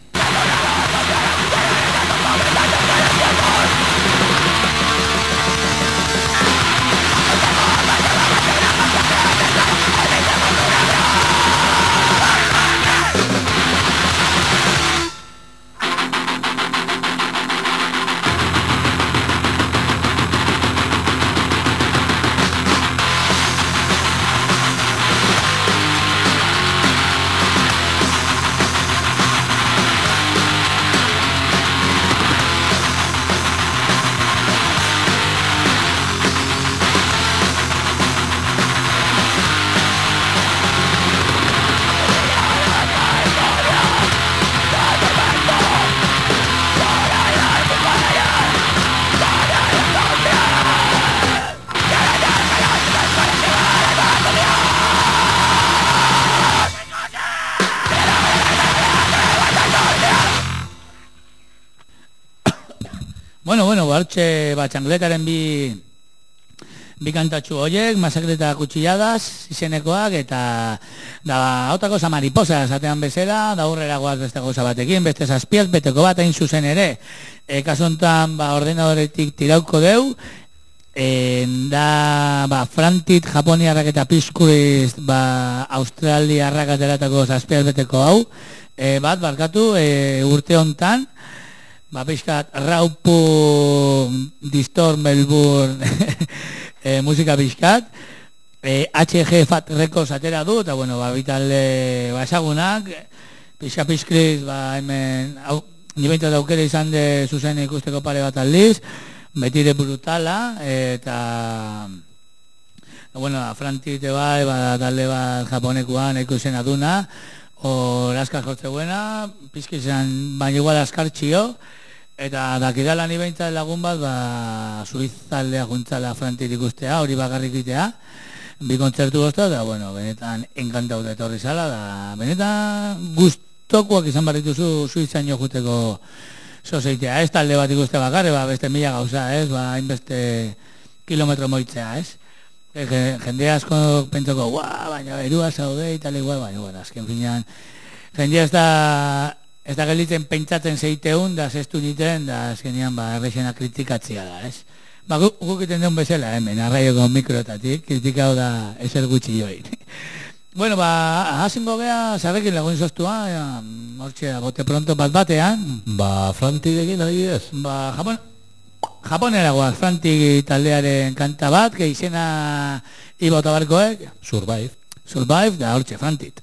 hartxe, ba, txangletaren bi bi kantatxu horiek, Masakreta Kuchilladas izenekoak, eta da, hauta cosa mariposa esatean bezala, da hurrera goaz beste gauza batekin, beste zazpiaz, beteko bat hain zuzen ere. E, kasuntan, ba, ordenadoretik tirauko deu, e, da, ba, Frantit, Japoniarrak eta Piskuriz, ba, Australiarrak ateratako zazpiaz beteko hau, e, bat, barkatu, e, urte hontan, ba, pixkat, Raupu, Distor, Melbourne, e, musika pixkat, e, H G Fat Records atera du, eta, bueno, ba, bitalde, ba, esagunak, pixka Piskuriz, ba, hemen, hau, ni behintzat aukera izan de zuzen ikusteko pare bat aldiz, betire brutala, eta, bueno, Frantite bai, ba, talde bat japonekuan ikusen aduna, hor askar jortze buena, pizki izan, baina igual askar txio, eta dakidala ni behintzat lagun bat, ba, suizaldea juntzala Frantit ikustea, hori bakarrik itea, bi kontzertu gozta, eta, bueno, benetan enkantau da etorri zala, da, benetan gustokoak izan barrituzu suizaino juteko sozeitea, ez talde bat ikuste bakarre, ba, beste mila gauza, ez, ba, hainbeste kilometro moitzea, ez? E, jende asko pentsoko, guau, baina erua zaude, eta igual, baina, bueno, azken finean, jendea ez da, ez da gelitzen pentsatzen zeiteun, da zestu niten, da azkenean, ba, errexena kritikatzea da, ez? Ba, gu, guk iten den bezala, hemen, arraioko mikroetatik, kritikau da ezer gutxi join. Bueno, ba, hasingo gea, zarrekin lagun zoztua, hortxe, bote pronto bat batean. Ba, Frantidekin adibidez? Ba, Japon, Japonera goaz, Franti taldearen kanta bat, que izena Iba Otabarkoek. Survive. Survive, da hortxe, Frantit.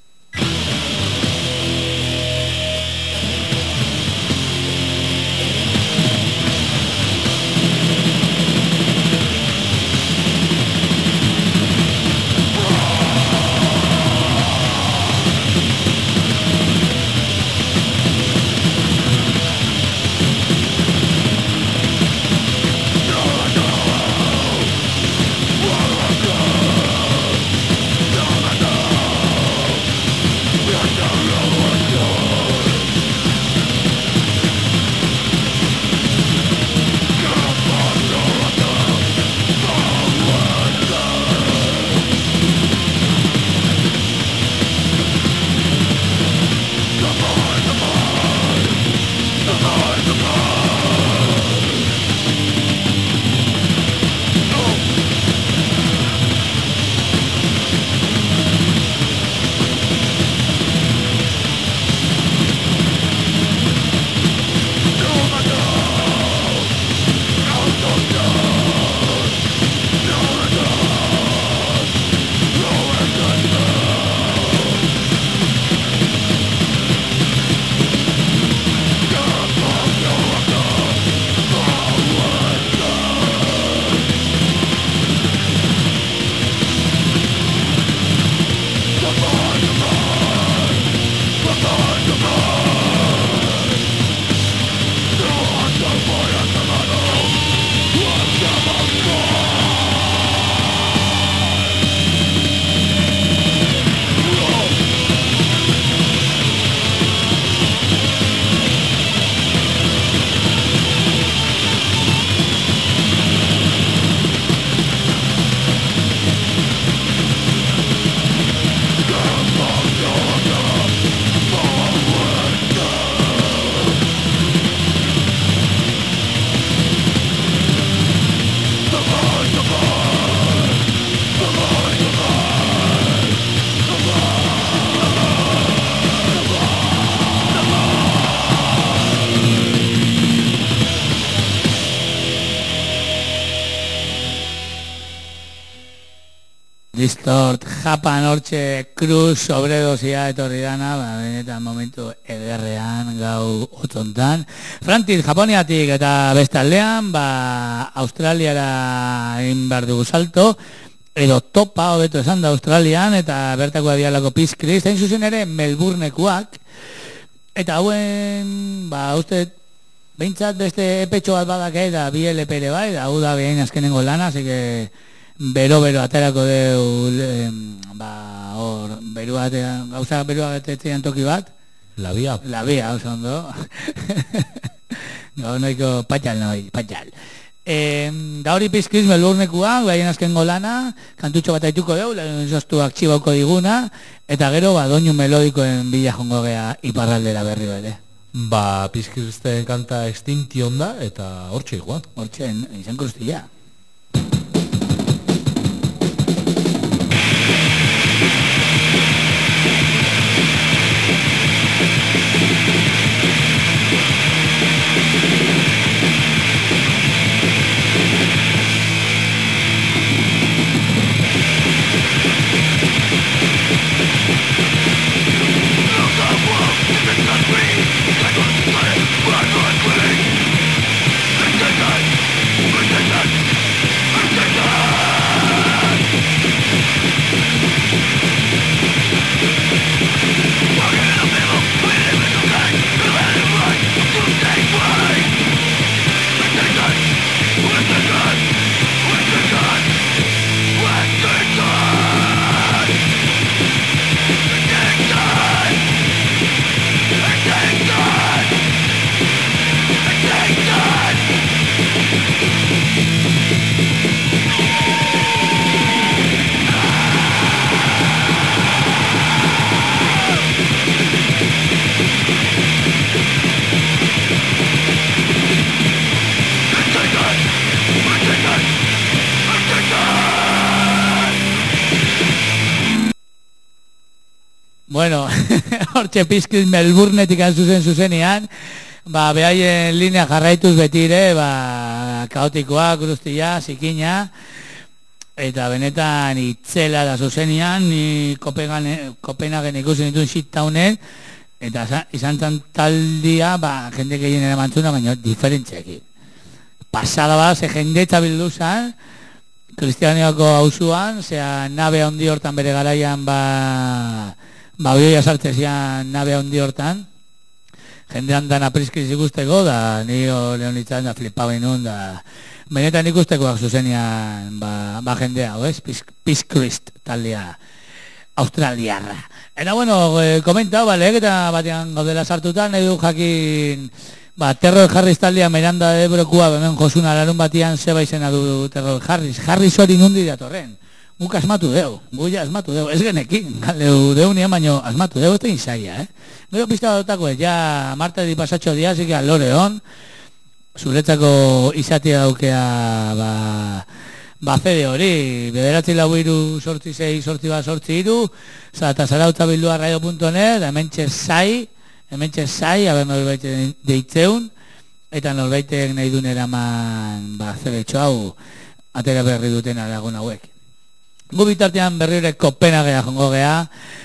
Distort, Japan hortxe Cruz sobredosia etorri dana, ba, benetan momentu ederrean gau otzontan. Frantit, Japoniatik eta bestaldean, ba, Australiara egin behar dugu salto, edo topa, hobeto esan da Australian, eta bertako adialako Piskuriz, hain zuzen ere Melbournekuak, eta hauen, ba, uste, behintzat beste epetxo bat badak da, bi L P ere bai, da, hau da behin azkenengo lana, así que bero-bero aterako deu, eh, ba, hor, berua, gauza berua gatetzean toki bat. La via. La via, oso ondo. Gaur noiko patxal noi, patxal. E, da hori pizkriz melurnekua, baien azkengo lana, kantutxo bat aituko deu, lehen zoztu aktxibauko diguna, eta gero ba, doinu melodikoen bila jongo gea iparraldera berri bere. Ba, pizkrizten kanta Extinction da, eta hortxe igual. Hortxe, izan krustila. Bueno, hortxe pizkiz Melbournetik zuzen zuzenean, ba, behaien linea jarraituz betire, ba, kaotikoa, krustila, zikina, eta benetan itzela da zuzenean, ni Kopenhagen ikusi nituen Shitownen, eta izan zan taldia, ba, jende gehien eramantzuna, baina diferentziakin. Pasada ba, ze jende bildu zan, Kristianiako hausuan, zea nabe handi hortan bere garaian, ba, ba, bioia sartzezian nabe handi hortan, jende handan apriskiz ikusteko, da, nio leonitzan da flipau inun, da, benetan ikustekoak zuzenian, ba, ba jende hau, ez, Pizkrist taldea australiarra. Eta, bueno, e, komentau, ba, leheketa batean gaudela sartutan, nahi du jakin, ba, Terror Harris taldea Miranda de Ebrokua, bemen josuna larun batian zeba izena du Terror Harris. Harris hori nundi datorren. Guk asmatu deu, guia asmatu deu, ez genekin, galeu deu nien, baino asmatu deu, ez da inzaia, eh? Gero pizta dutako, ja, Marta di pasatxo dia, zikea lore hon, zuretzako izatea daukea, ba, ba, fede hori, bederatzi lau iru, sortzi zei, sortzi bat, sortzi iru, eta zarauta bildua radio punto net, hemen txezai, hemen txezai, haber norbaite deitzeun, eta norbaitek nahi duen eraman, ba, zeretxo hau, atera berri duten aragon hauek. Gu bitartean berri hori Kopenhagea jongo gea,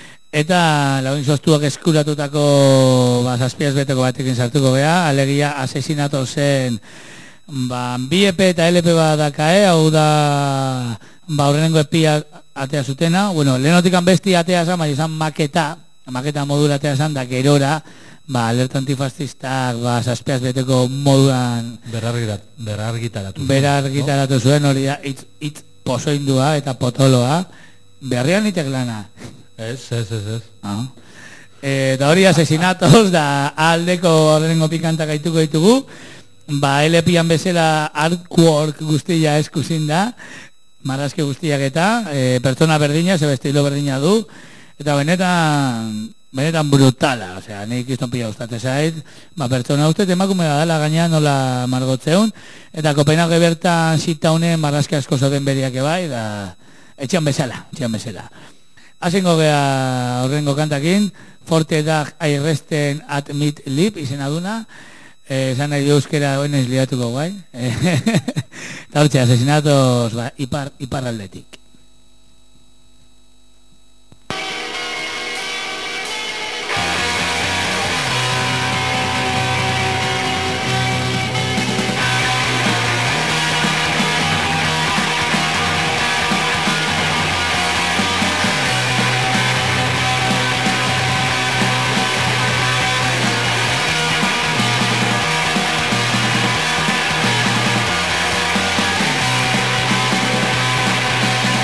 eta lagun soztuak eskuratutako ba, zazpiaz beteko batekin sartuko gea, alegia asesinato zen ba, bi E P eta L P bat dakae, hau da ba, horrengo epia atea zutena, bueno, lehenotikan besti atea zan, baina izan maketa, maketa modura atea zan, da gerora, ba, alerta antifascistak, ba, zazpiaz beteko moduan berargitaratu berargitaratu zuen, hori da, itz, itz pozoindua eta potoloa, berrian itek lana. Ez, ez, ez, ez. Ah. Eta hori asesinatos da aldeko horrengo pikantak gaituko ditugu, ba, L P-an bezala artwork guztia eskusin da, marrazke guztiak eta, e, pertsona berdina, zebe estilo berdina du, eta benetan, benetan brutala, osea, nik izton pila ustate zait, ba, pertsona uste, emakume da dela gaina nola margotzeun, eta Kopenhage bertan Shitownen marrazke asko zoten beriak ebai, da, etxean bezala, etxean bezala. Hazengo gea horrengo kantakin, Forte Dag I Resten at Mid Lip izena duna, esan nahi du euskera hoenez liatuko guai, eta hortxe, asesinatos ba, ipar, iparraldetik. We'll be right back.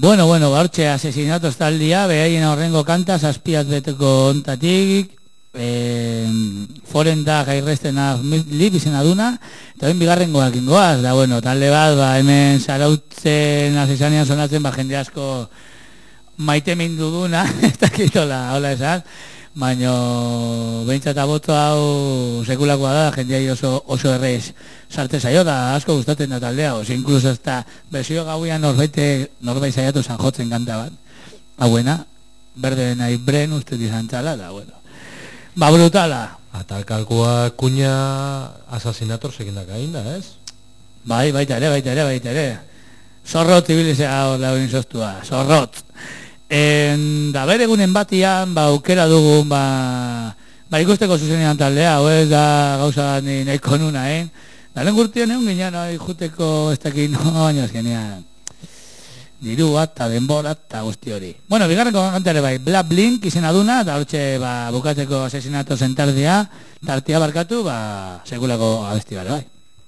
Bueno, bueno, hortxe asesinatos taldia, behaien horrengo kanta, zazpiaz beteko ontatik, eh, foren da gairrestena lip izena duna, eta ben bigarrengoak ingoaz, da bueno, talde bat, ba, hemen zarautzen asesanean sonatzen, ba, jende asko maite mindu duna, ez dakitola, hola esan, baino behintzat aboto hau sekulakoa da, jendeai oso, oso erreiz sarte zaio da, asko gustatzen da taldea, oso inkluso ez da bezio gauian norbait, norbait zaiatu zan jotzen kanta bat, hauena, berde nahi bren uste izan txala, da, bueno, ba, brutala. Atalkalkoa kuña asesinator sekindak ainda, ez? Bai, baita ere, baita ere, baita ere. Zorrot ibilizea hor laguin sostua, zorrot. En, da bere egunen batian, ba, aukera dugun, ba, ba ikusteko zuzenean taldea, hau ez da gauza ni nahiko nuna, eh? Da lehen gurtien egun ginen, no, ikuteko ez dakit, no, baina azkenean, diru bat, eta denbora, eta guzti hori. Bueno, bigarrenko kantare bai, Black Blink izena duna, eta hortxe, ba, bukatzeko asesinato zentardia, tartia barkatu, ba, sekulako abesti bare bai.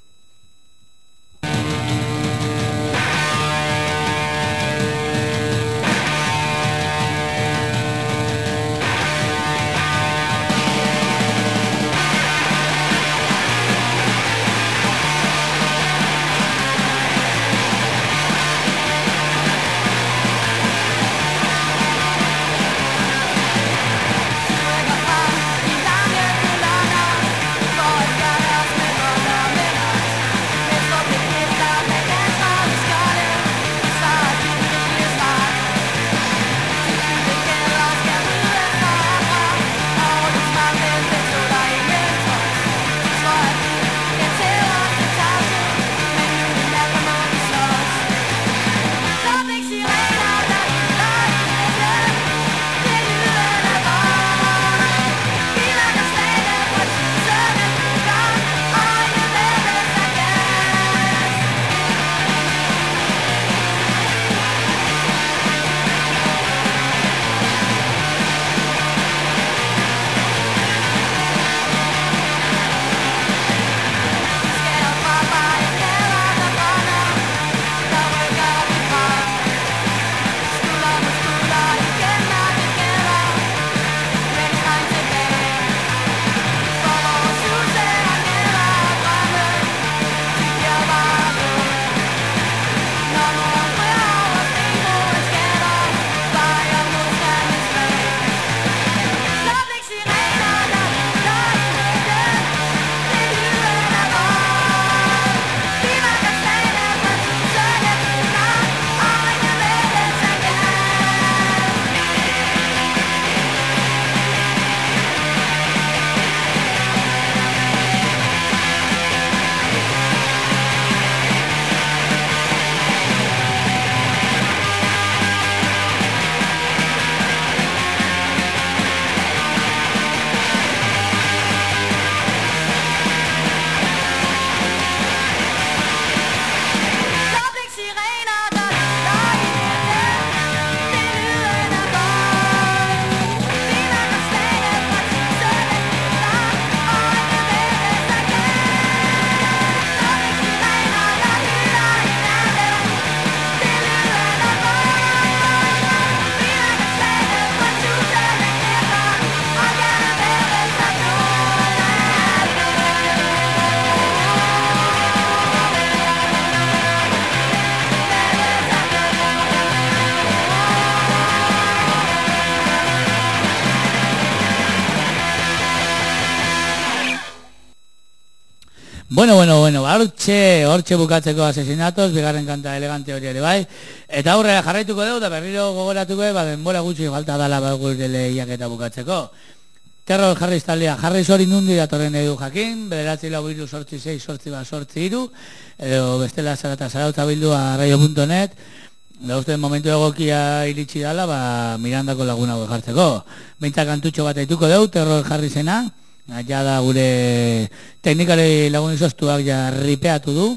Bueno, bueno, bueno, hortxe, hortxe bukatzeko asesinatos, bigarren kanta elegante hori ere bai. Eta aurrera jarraituko dugu, eta berriro gogoratuko, ba, denbora gutxi falta dala gure lehiaketa bukatzeko. Terror Harris taldea, Harris hori nundi datorren edu jakin, bederatzi lau iru sortzi sei sortzi bat sortzi iru, edo bestela zarata zarauta bildua radio punto net, da uste momentu egokia iritsi dala, ba, Mirandako laguna hau jartzeko. Beinta kantutxo bat aituko dugu, Terror Harrisena, ja da gure teknikari lagun izoztuak ja ripeatu du.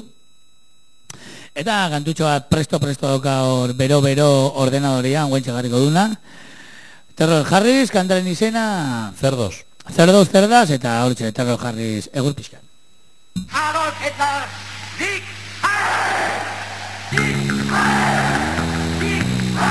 Eta kantutxo bat presto-presto dauka hor bero-bero ordenadorian, guentxe garriko duna. Terror Harris, kantaren izena... Cerdos. Cerdos, cerdas, eta hortxe, Terror Harris egur pixka. Adolf Hitler, Sieg Heil! Sieg Heil! Sieg Heil!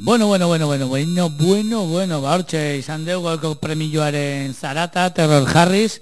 Bueno, bueno, bueno, bueno, bueno, bueno, bueno, ba, hortxe izan dugu gaurko premioaren zarata, Terror Harris,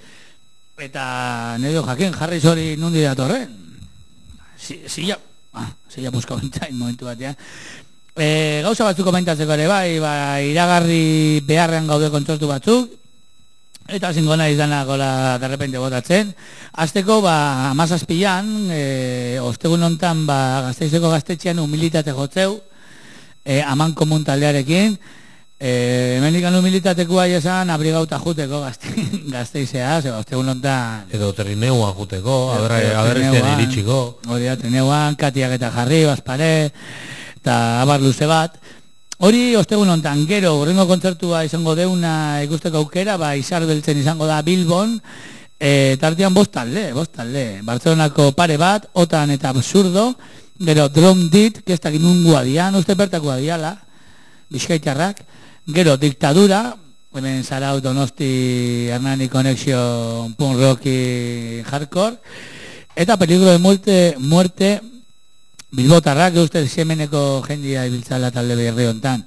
eta nire jakin, Harris hori nundi datorren. Zila, ah, zila buska bentzain momentu batean. E, gauza batzuk komentatzeko ere bai, ba, iragarri beharrean gaude kontzertu batzuk, eta zingo nahi izana gola derrepente botatzen. Azteko, ba, amazazpilan, e, ostegun hontan, ba, Gasteizeko gaztetxean humilitate jotzeu, e, aman komun taldearekin, e, hemendikan humilitatekoa esan abrigauta juteko gazte, Gasteizea, ze ostegun hontan... Edo trineuan juteko, aberrezten iritsiko. Hori da, trineuan, katiak eta jarri, bazpare, eta abar luze bat. Hori, ostegun hontan, gero, horrengo kontzertua izango deuna ikusteko aukera, ba, izar beltzen izango da Bilbon, e, tartean bost talde, bost talde. Bartzelonako pare bat, Otan eta Absurdo, gero Drum Dit, kestak inungua dian, uste bertakoa diala, Bizkaitarrak, gero Diktadura, hemen Zarau, Donosti, Hernani Connection, Punk Rocky, Hardcore, eta Peligro de Muerte, muerte Bilbotarrak, uste Semeneko jendia ibiltzala talde berri hontan.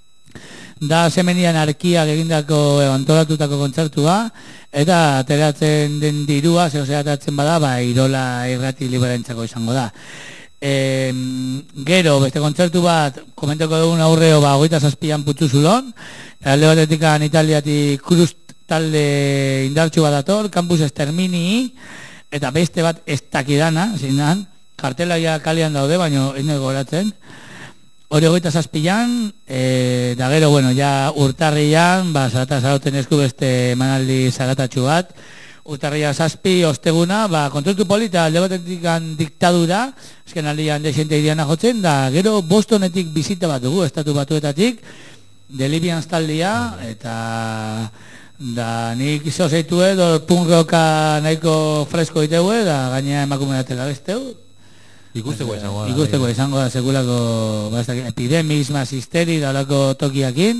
Da Semenian Arkiak egindako antolatutako kontzertua, eta ateratzen den dirua, zeo zehatatzen bada, ba, Irola irrati liberentzako izango da. E, gero, beste kontzertu bat, komenteko dugun aurreo, ba, hogeita zazpian Putzuzulon, alde batetikan Italiatik Krust talde indartxu bat dator, Campus Estermini, eta beste bat estakidana, zindan, kartelaia kalean daude, baina ino goratzen. Hori hogeita zazpian, e, da gero, bueno, ja urtarrian, ba, zarata zarauten esku beste emanaldi zaratatxu bat, urtarria zazpi, osteguna, ba, kontzertu polita, alde batetikan Diktadura, esken aldian desente idiana jotzen, da gero Bostonetik bizita bat dugu, estatu batuetatik, The Libyans taldia, eta da nik izo zeitu edo punk rocka nahiko fresko iteue, da gaina emakume datela besteu. Ikusteko izango da. Ikusteko izango da sekulako epidemiz, mazisteri, da olako tokiakin.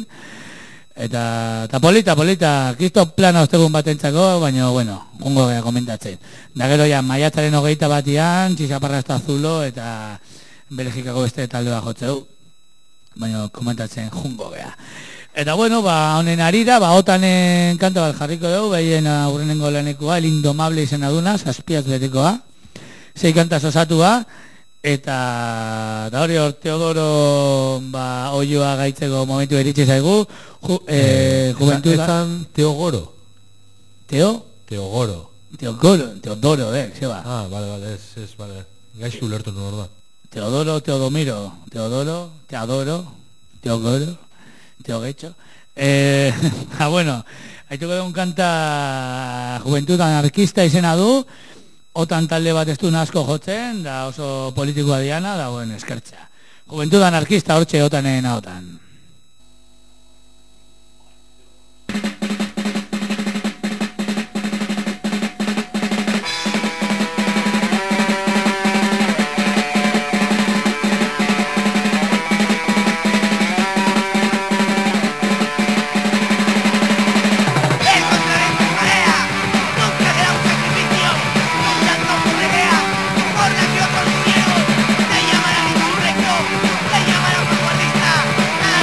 Eta, eta polita, polita, kristo plana ostegun batentzako, baina, bueno, jungo gara komentatzen. Da gero ja, maiatzaren hogeita batian, Txizaparrasta Zulo, eta Belgikako beste talde bat jotzeu. Baina komentatzen jungo gara. Eta bueno, ba, honen arira, ba, Otanen kanta bat jarriko dugu, behien aurrenengo lanekoa, El Indomable izena duna, zazpiaz betekoa, zei kanta osatua, eta da hori hor Teodoro, ba, oioa gaitzeko momentu eritxe zaigu, ju, eh, juventud... Ezan Teogoro. Teo? Teogoro. Teogoro, Teodoro, eh, zeba. Ah, bale, bale, ez, ez, bale. Gaizku lertu nuen orduan. Teodoro, Teodomiro, Teodoro, Teodoro, Teogoro, Teogetxo. Eh, ah, bueno, haituko dugun kanta Juventud Anarkista izena du, Otan talde bat ez du asko jotzen, da oso politikoa diana, da bueno, eskertza. Juventud Anarkista hortxe Otanen ahotan. Te llamarán insurrecto, te llamarán vanguardista,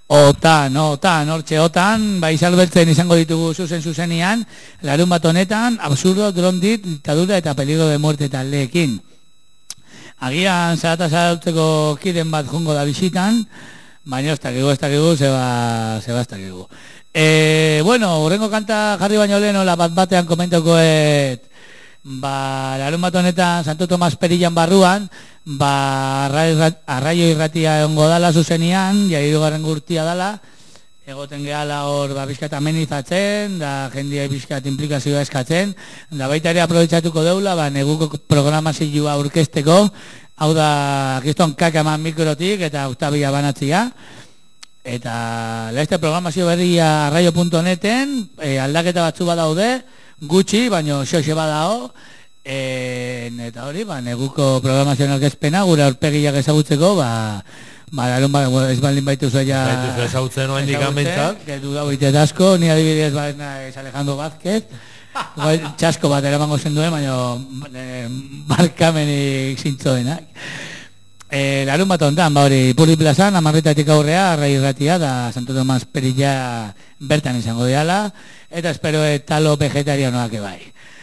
Otan, otan, hortxe otan, ba izarbeltzen izango ditugu zuzen zuzenian, larun bat honetan, absurdo, drondit, ditadura eta peligro de muerte taldeekin. Agian zarata zarautzeko kiden bat jungo da bisitan, baina ez dakigu, ez dakigu, zeba, zeba ez dakigu. E, bueno, horrengo kanta jarri baino lehen, hola bat batean komentokoet, ba, larun bat honetan, Santo Tomas Perillan barruan, ba, arraio irratia ongo dala zuzenian, jairugarren gurtia dala, egoten gehala hor, ba, bizkat amenizatzen, da jendia bizkat implikazioa eskatzen, da baita ere aprobetsatuko deula, ba, neguko programazioa aurkezteko, hau da, kiston kakaman mikrotik eta Octavia banatzia, eta laizte programazio berria arraio punto neten, e, aldaketa batzu badaude, gutxi, baino xoxe badao, e, eta hori, ba, neguko programazioan aurkezpena, gure aurpegiak ezagutzeko, ba, ba, larun, ba, ez baldin baitu zuela baitu ezagutzen oa indikamentzak, que du dago itet asko, ni adibidez ba, es Alejandro Vázquez, txasko bat eramango zenduen, baino e, markamenik zintzoenak. E, larun bat ontan, ba hori, Puli Plazan, amarretatik aurrea, arrai irratia, da Santo Tomas Perilla bertan izango diala, eta espero talo vegetarianoak ebai.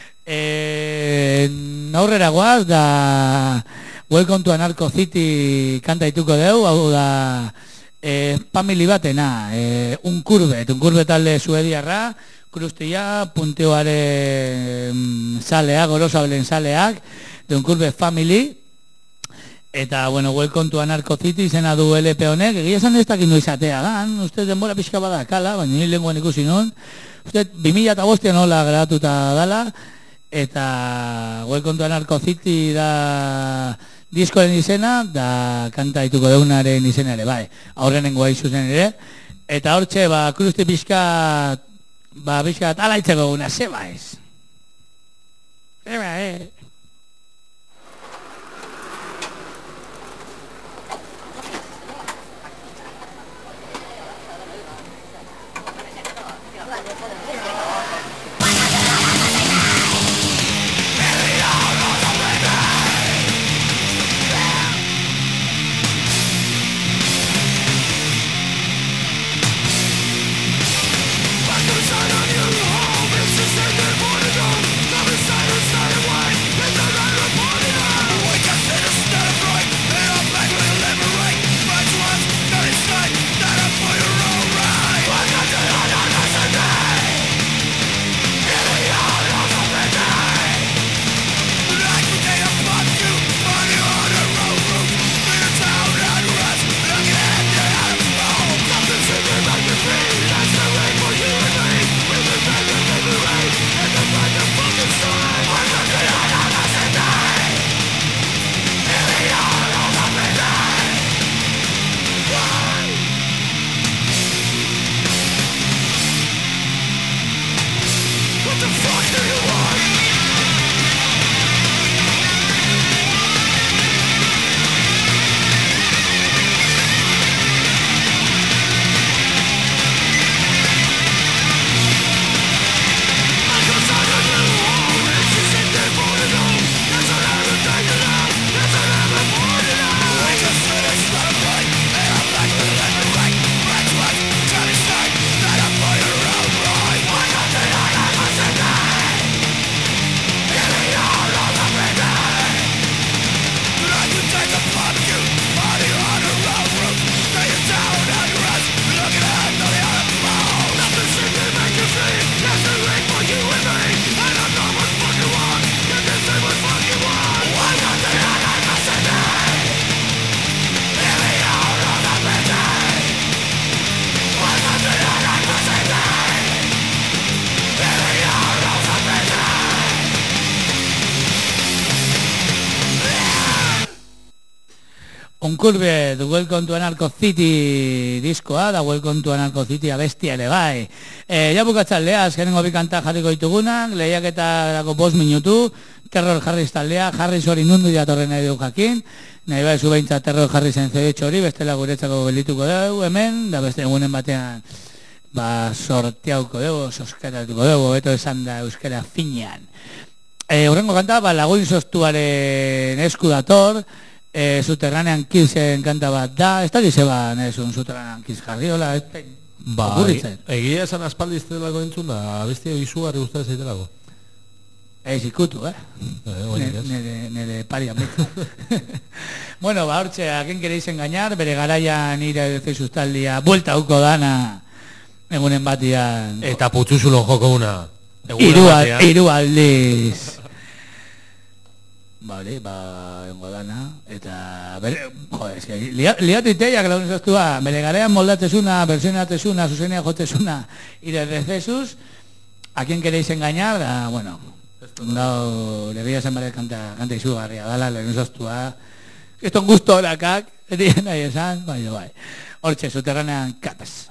E, aurrera guaz, da Welcome to Anarco City kanta ituko deu, hau da e, family batena, e, un kurbet, un kurbet talde suediarra, krustia, punteoaren saleak, gorosabelen saleak, de un kurbet family. Eta, bueno, Welcome to Anarco City izena du L P honek, egia esan ez dakin izatea dan, uste denbora pixka badakala, baina nire lenguan ikusi non, uste bi mila eta bostean nola grabatuta dala, eta Welcome to Anarco City da diskoren izena, da kanta dituko deunaren izena ere, bai, aurrenengo gai zuzen ere, eta hortxe, ba, krusti pixka, ba, pixka talaitzeko guna, zeba ez? Zeba ez? Onkurbe, du Welcome to Anarco City diskoa, da Welcome to Anarco City abestia ere bai. E, ja bukatzaldea, azkenengo bi kanta jarriko ditugunak, lehiaketarako bost minutu, Terror Harris taldea, Harris hori nundu jatorren nahi du jakin, nahi bai zu behintzat Terror Harrisen C D hori, bestela guretzako geldituko dugu hemen, da beste egunen batean ba, sorteauko dugu, sosketatuko dugu, beto esan da euskera finean. E, horrengo kanta, ba, laguin sostuaren esku dator, e, Subterranean Kidsen kanta bat da, ez da gizeban ez un Subterranean Kids jarri, hola, ez da, Ba, okurritzen. egia esan aspaldi iztelako entzun da, abestia izugarri uste zaitelako. Ez ikutu, eh? Eh, oinik ez. Nere, nere paria meta. Bueno, ba, hortxe, a quien queréis engañar, bere garaian ire de sustaldia, buelta uko dana, egunen batian. Eta putzuzulo joko una. Hiru al- hiru aldiz. Vale, ba, engo dana, eta, bere, jo, ez, lia, liatu iteiak lagun zaztua, bere garaian moldatzezuna, versionatzezuna, zuzenea jotezuna, ire de Jesus, a quien queréis engañar, da, bueno, no, le veía San canta, canta izugarria, dala, lehen zaztua, esto un gusto horakak, etien nahi esan, bai, bai, hortxe, Subterranean Cats.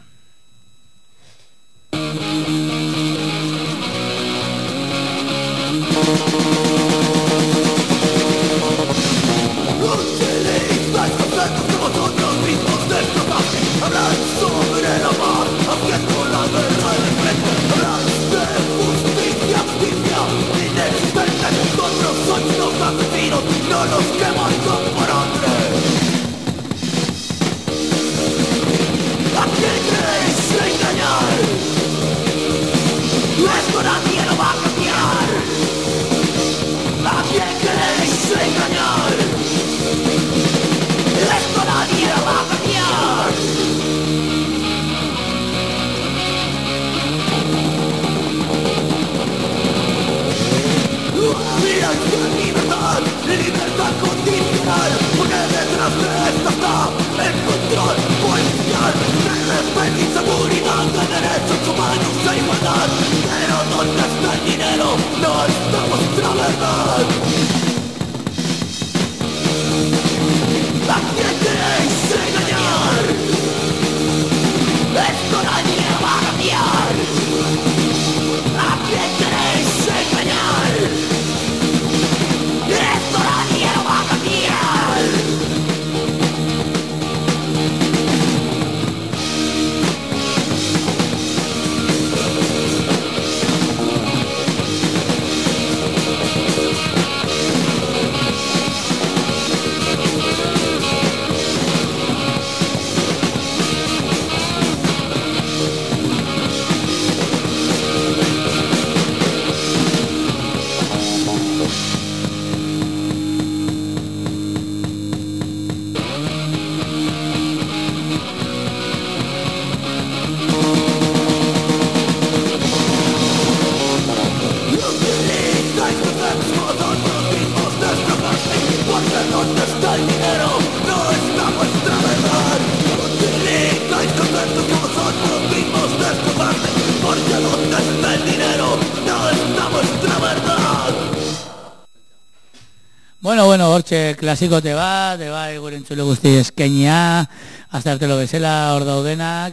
Bueno, bueno, hortxe klasikote bat, eba, gure entzule guzti eskenia, azte artelo bezala hor daudenak,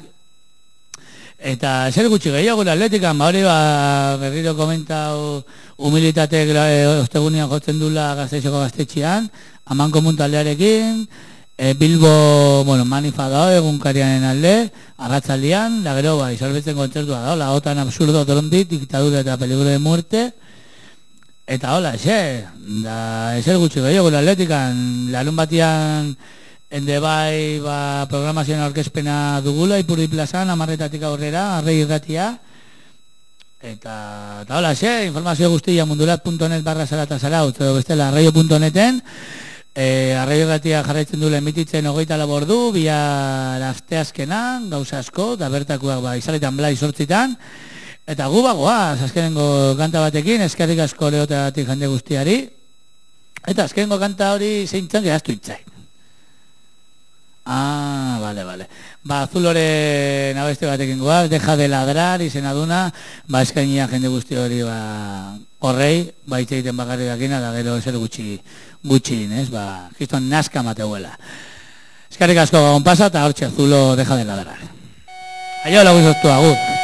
eta zer gutxi gehiago gure atletikan, ba hori ba, berriro komentau humilitate e, ostegunian jotzen dula Gasteizeko gaztetxean, aman komun taldearekin, e, Bilbo, bueno, manifa dao egunkarianen alde, arratzaldian, da gero, ba, izorbetzen kontzertua dao, la otan absurdo trondit, diktadura eta peligro de muerte. Eta hola, xe, da ezer gutxi gehiago gure atletikan, larun batian ende bai ba, programazioen aurkezpena dugula, Ipurdi plazan, amarretatik aurrera, arrei irratia. Eta, eta hola, xe, informazio guztia mundulat punto net barra zarata zara, edo bestela, arraio punto neten, e, arraio irratia jarraitzen dula emititzen hogeita labordu, bia asteazkenan, gauza asko, da bertakoak ba, izaletan blai sortzitan. Eta gu bagoaz, azkenengo kanta batekin, eskerrik asko leotatik jende guztiari. Eta azkenengo kanta hori zeintzan gehaztu itzai. Ah, vale, vale. Ba, Azuloren abeste batekin guaz, deja de ladrar, izena duna, ba, eskainia jende guzti hori, ba, horrei, ba, itxeiten bakarri dakina, da gero eser gutxi, gutxi, ez, ba, kiston nazka mateuela. Eskerrik asko gagon pasa, eta hortxe Azulo deja de ladrar. Aio, lagu izoztu, agur.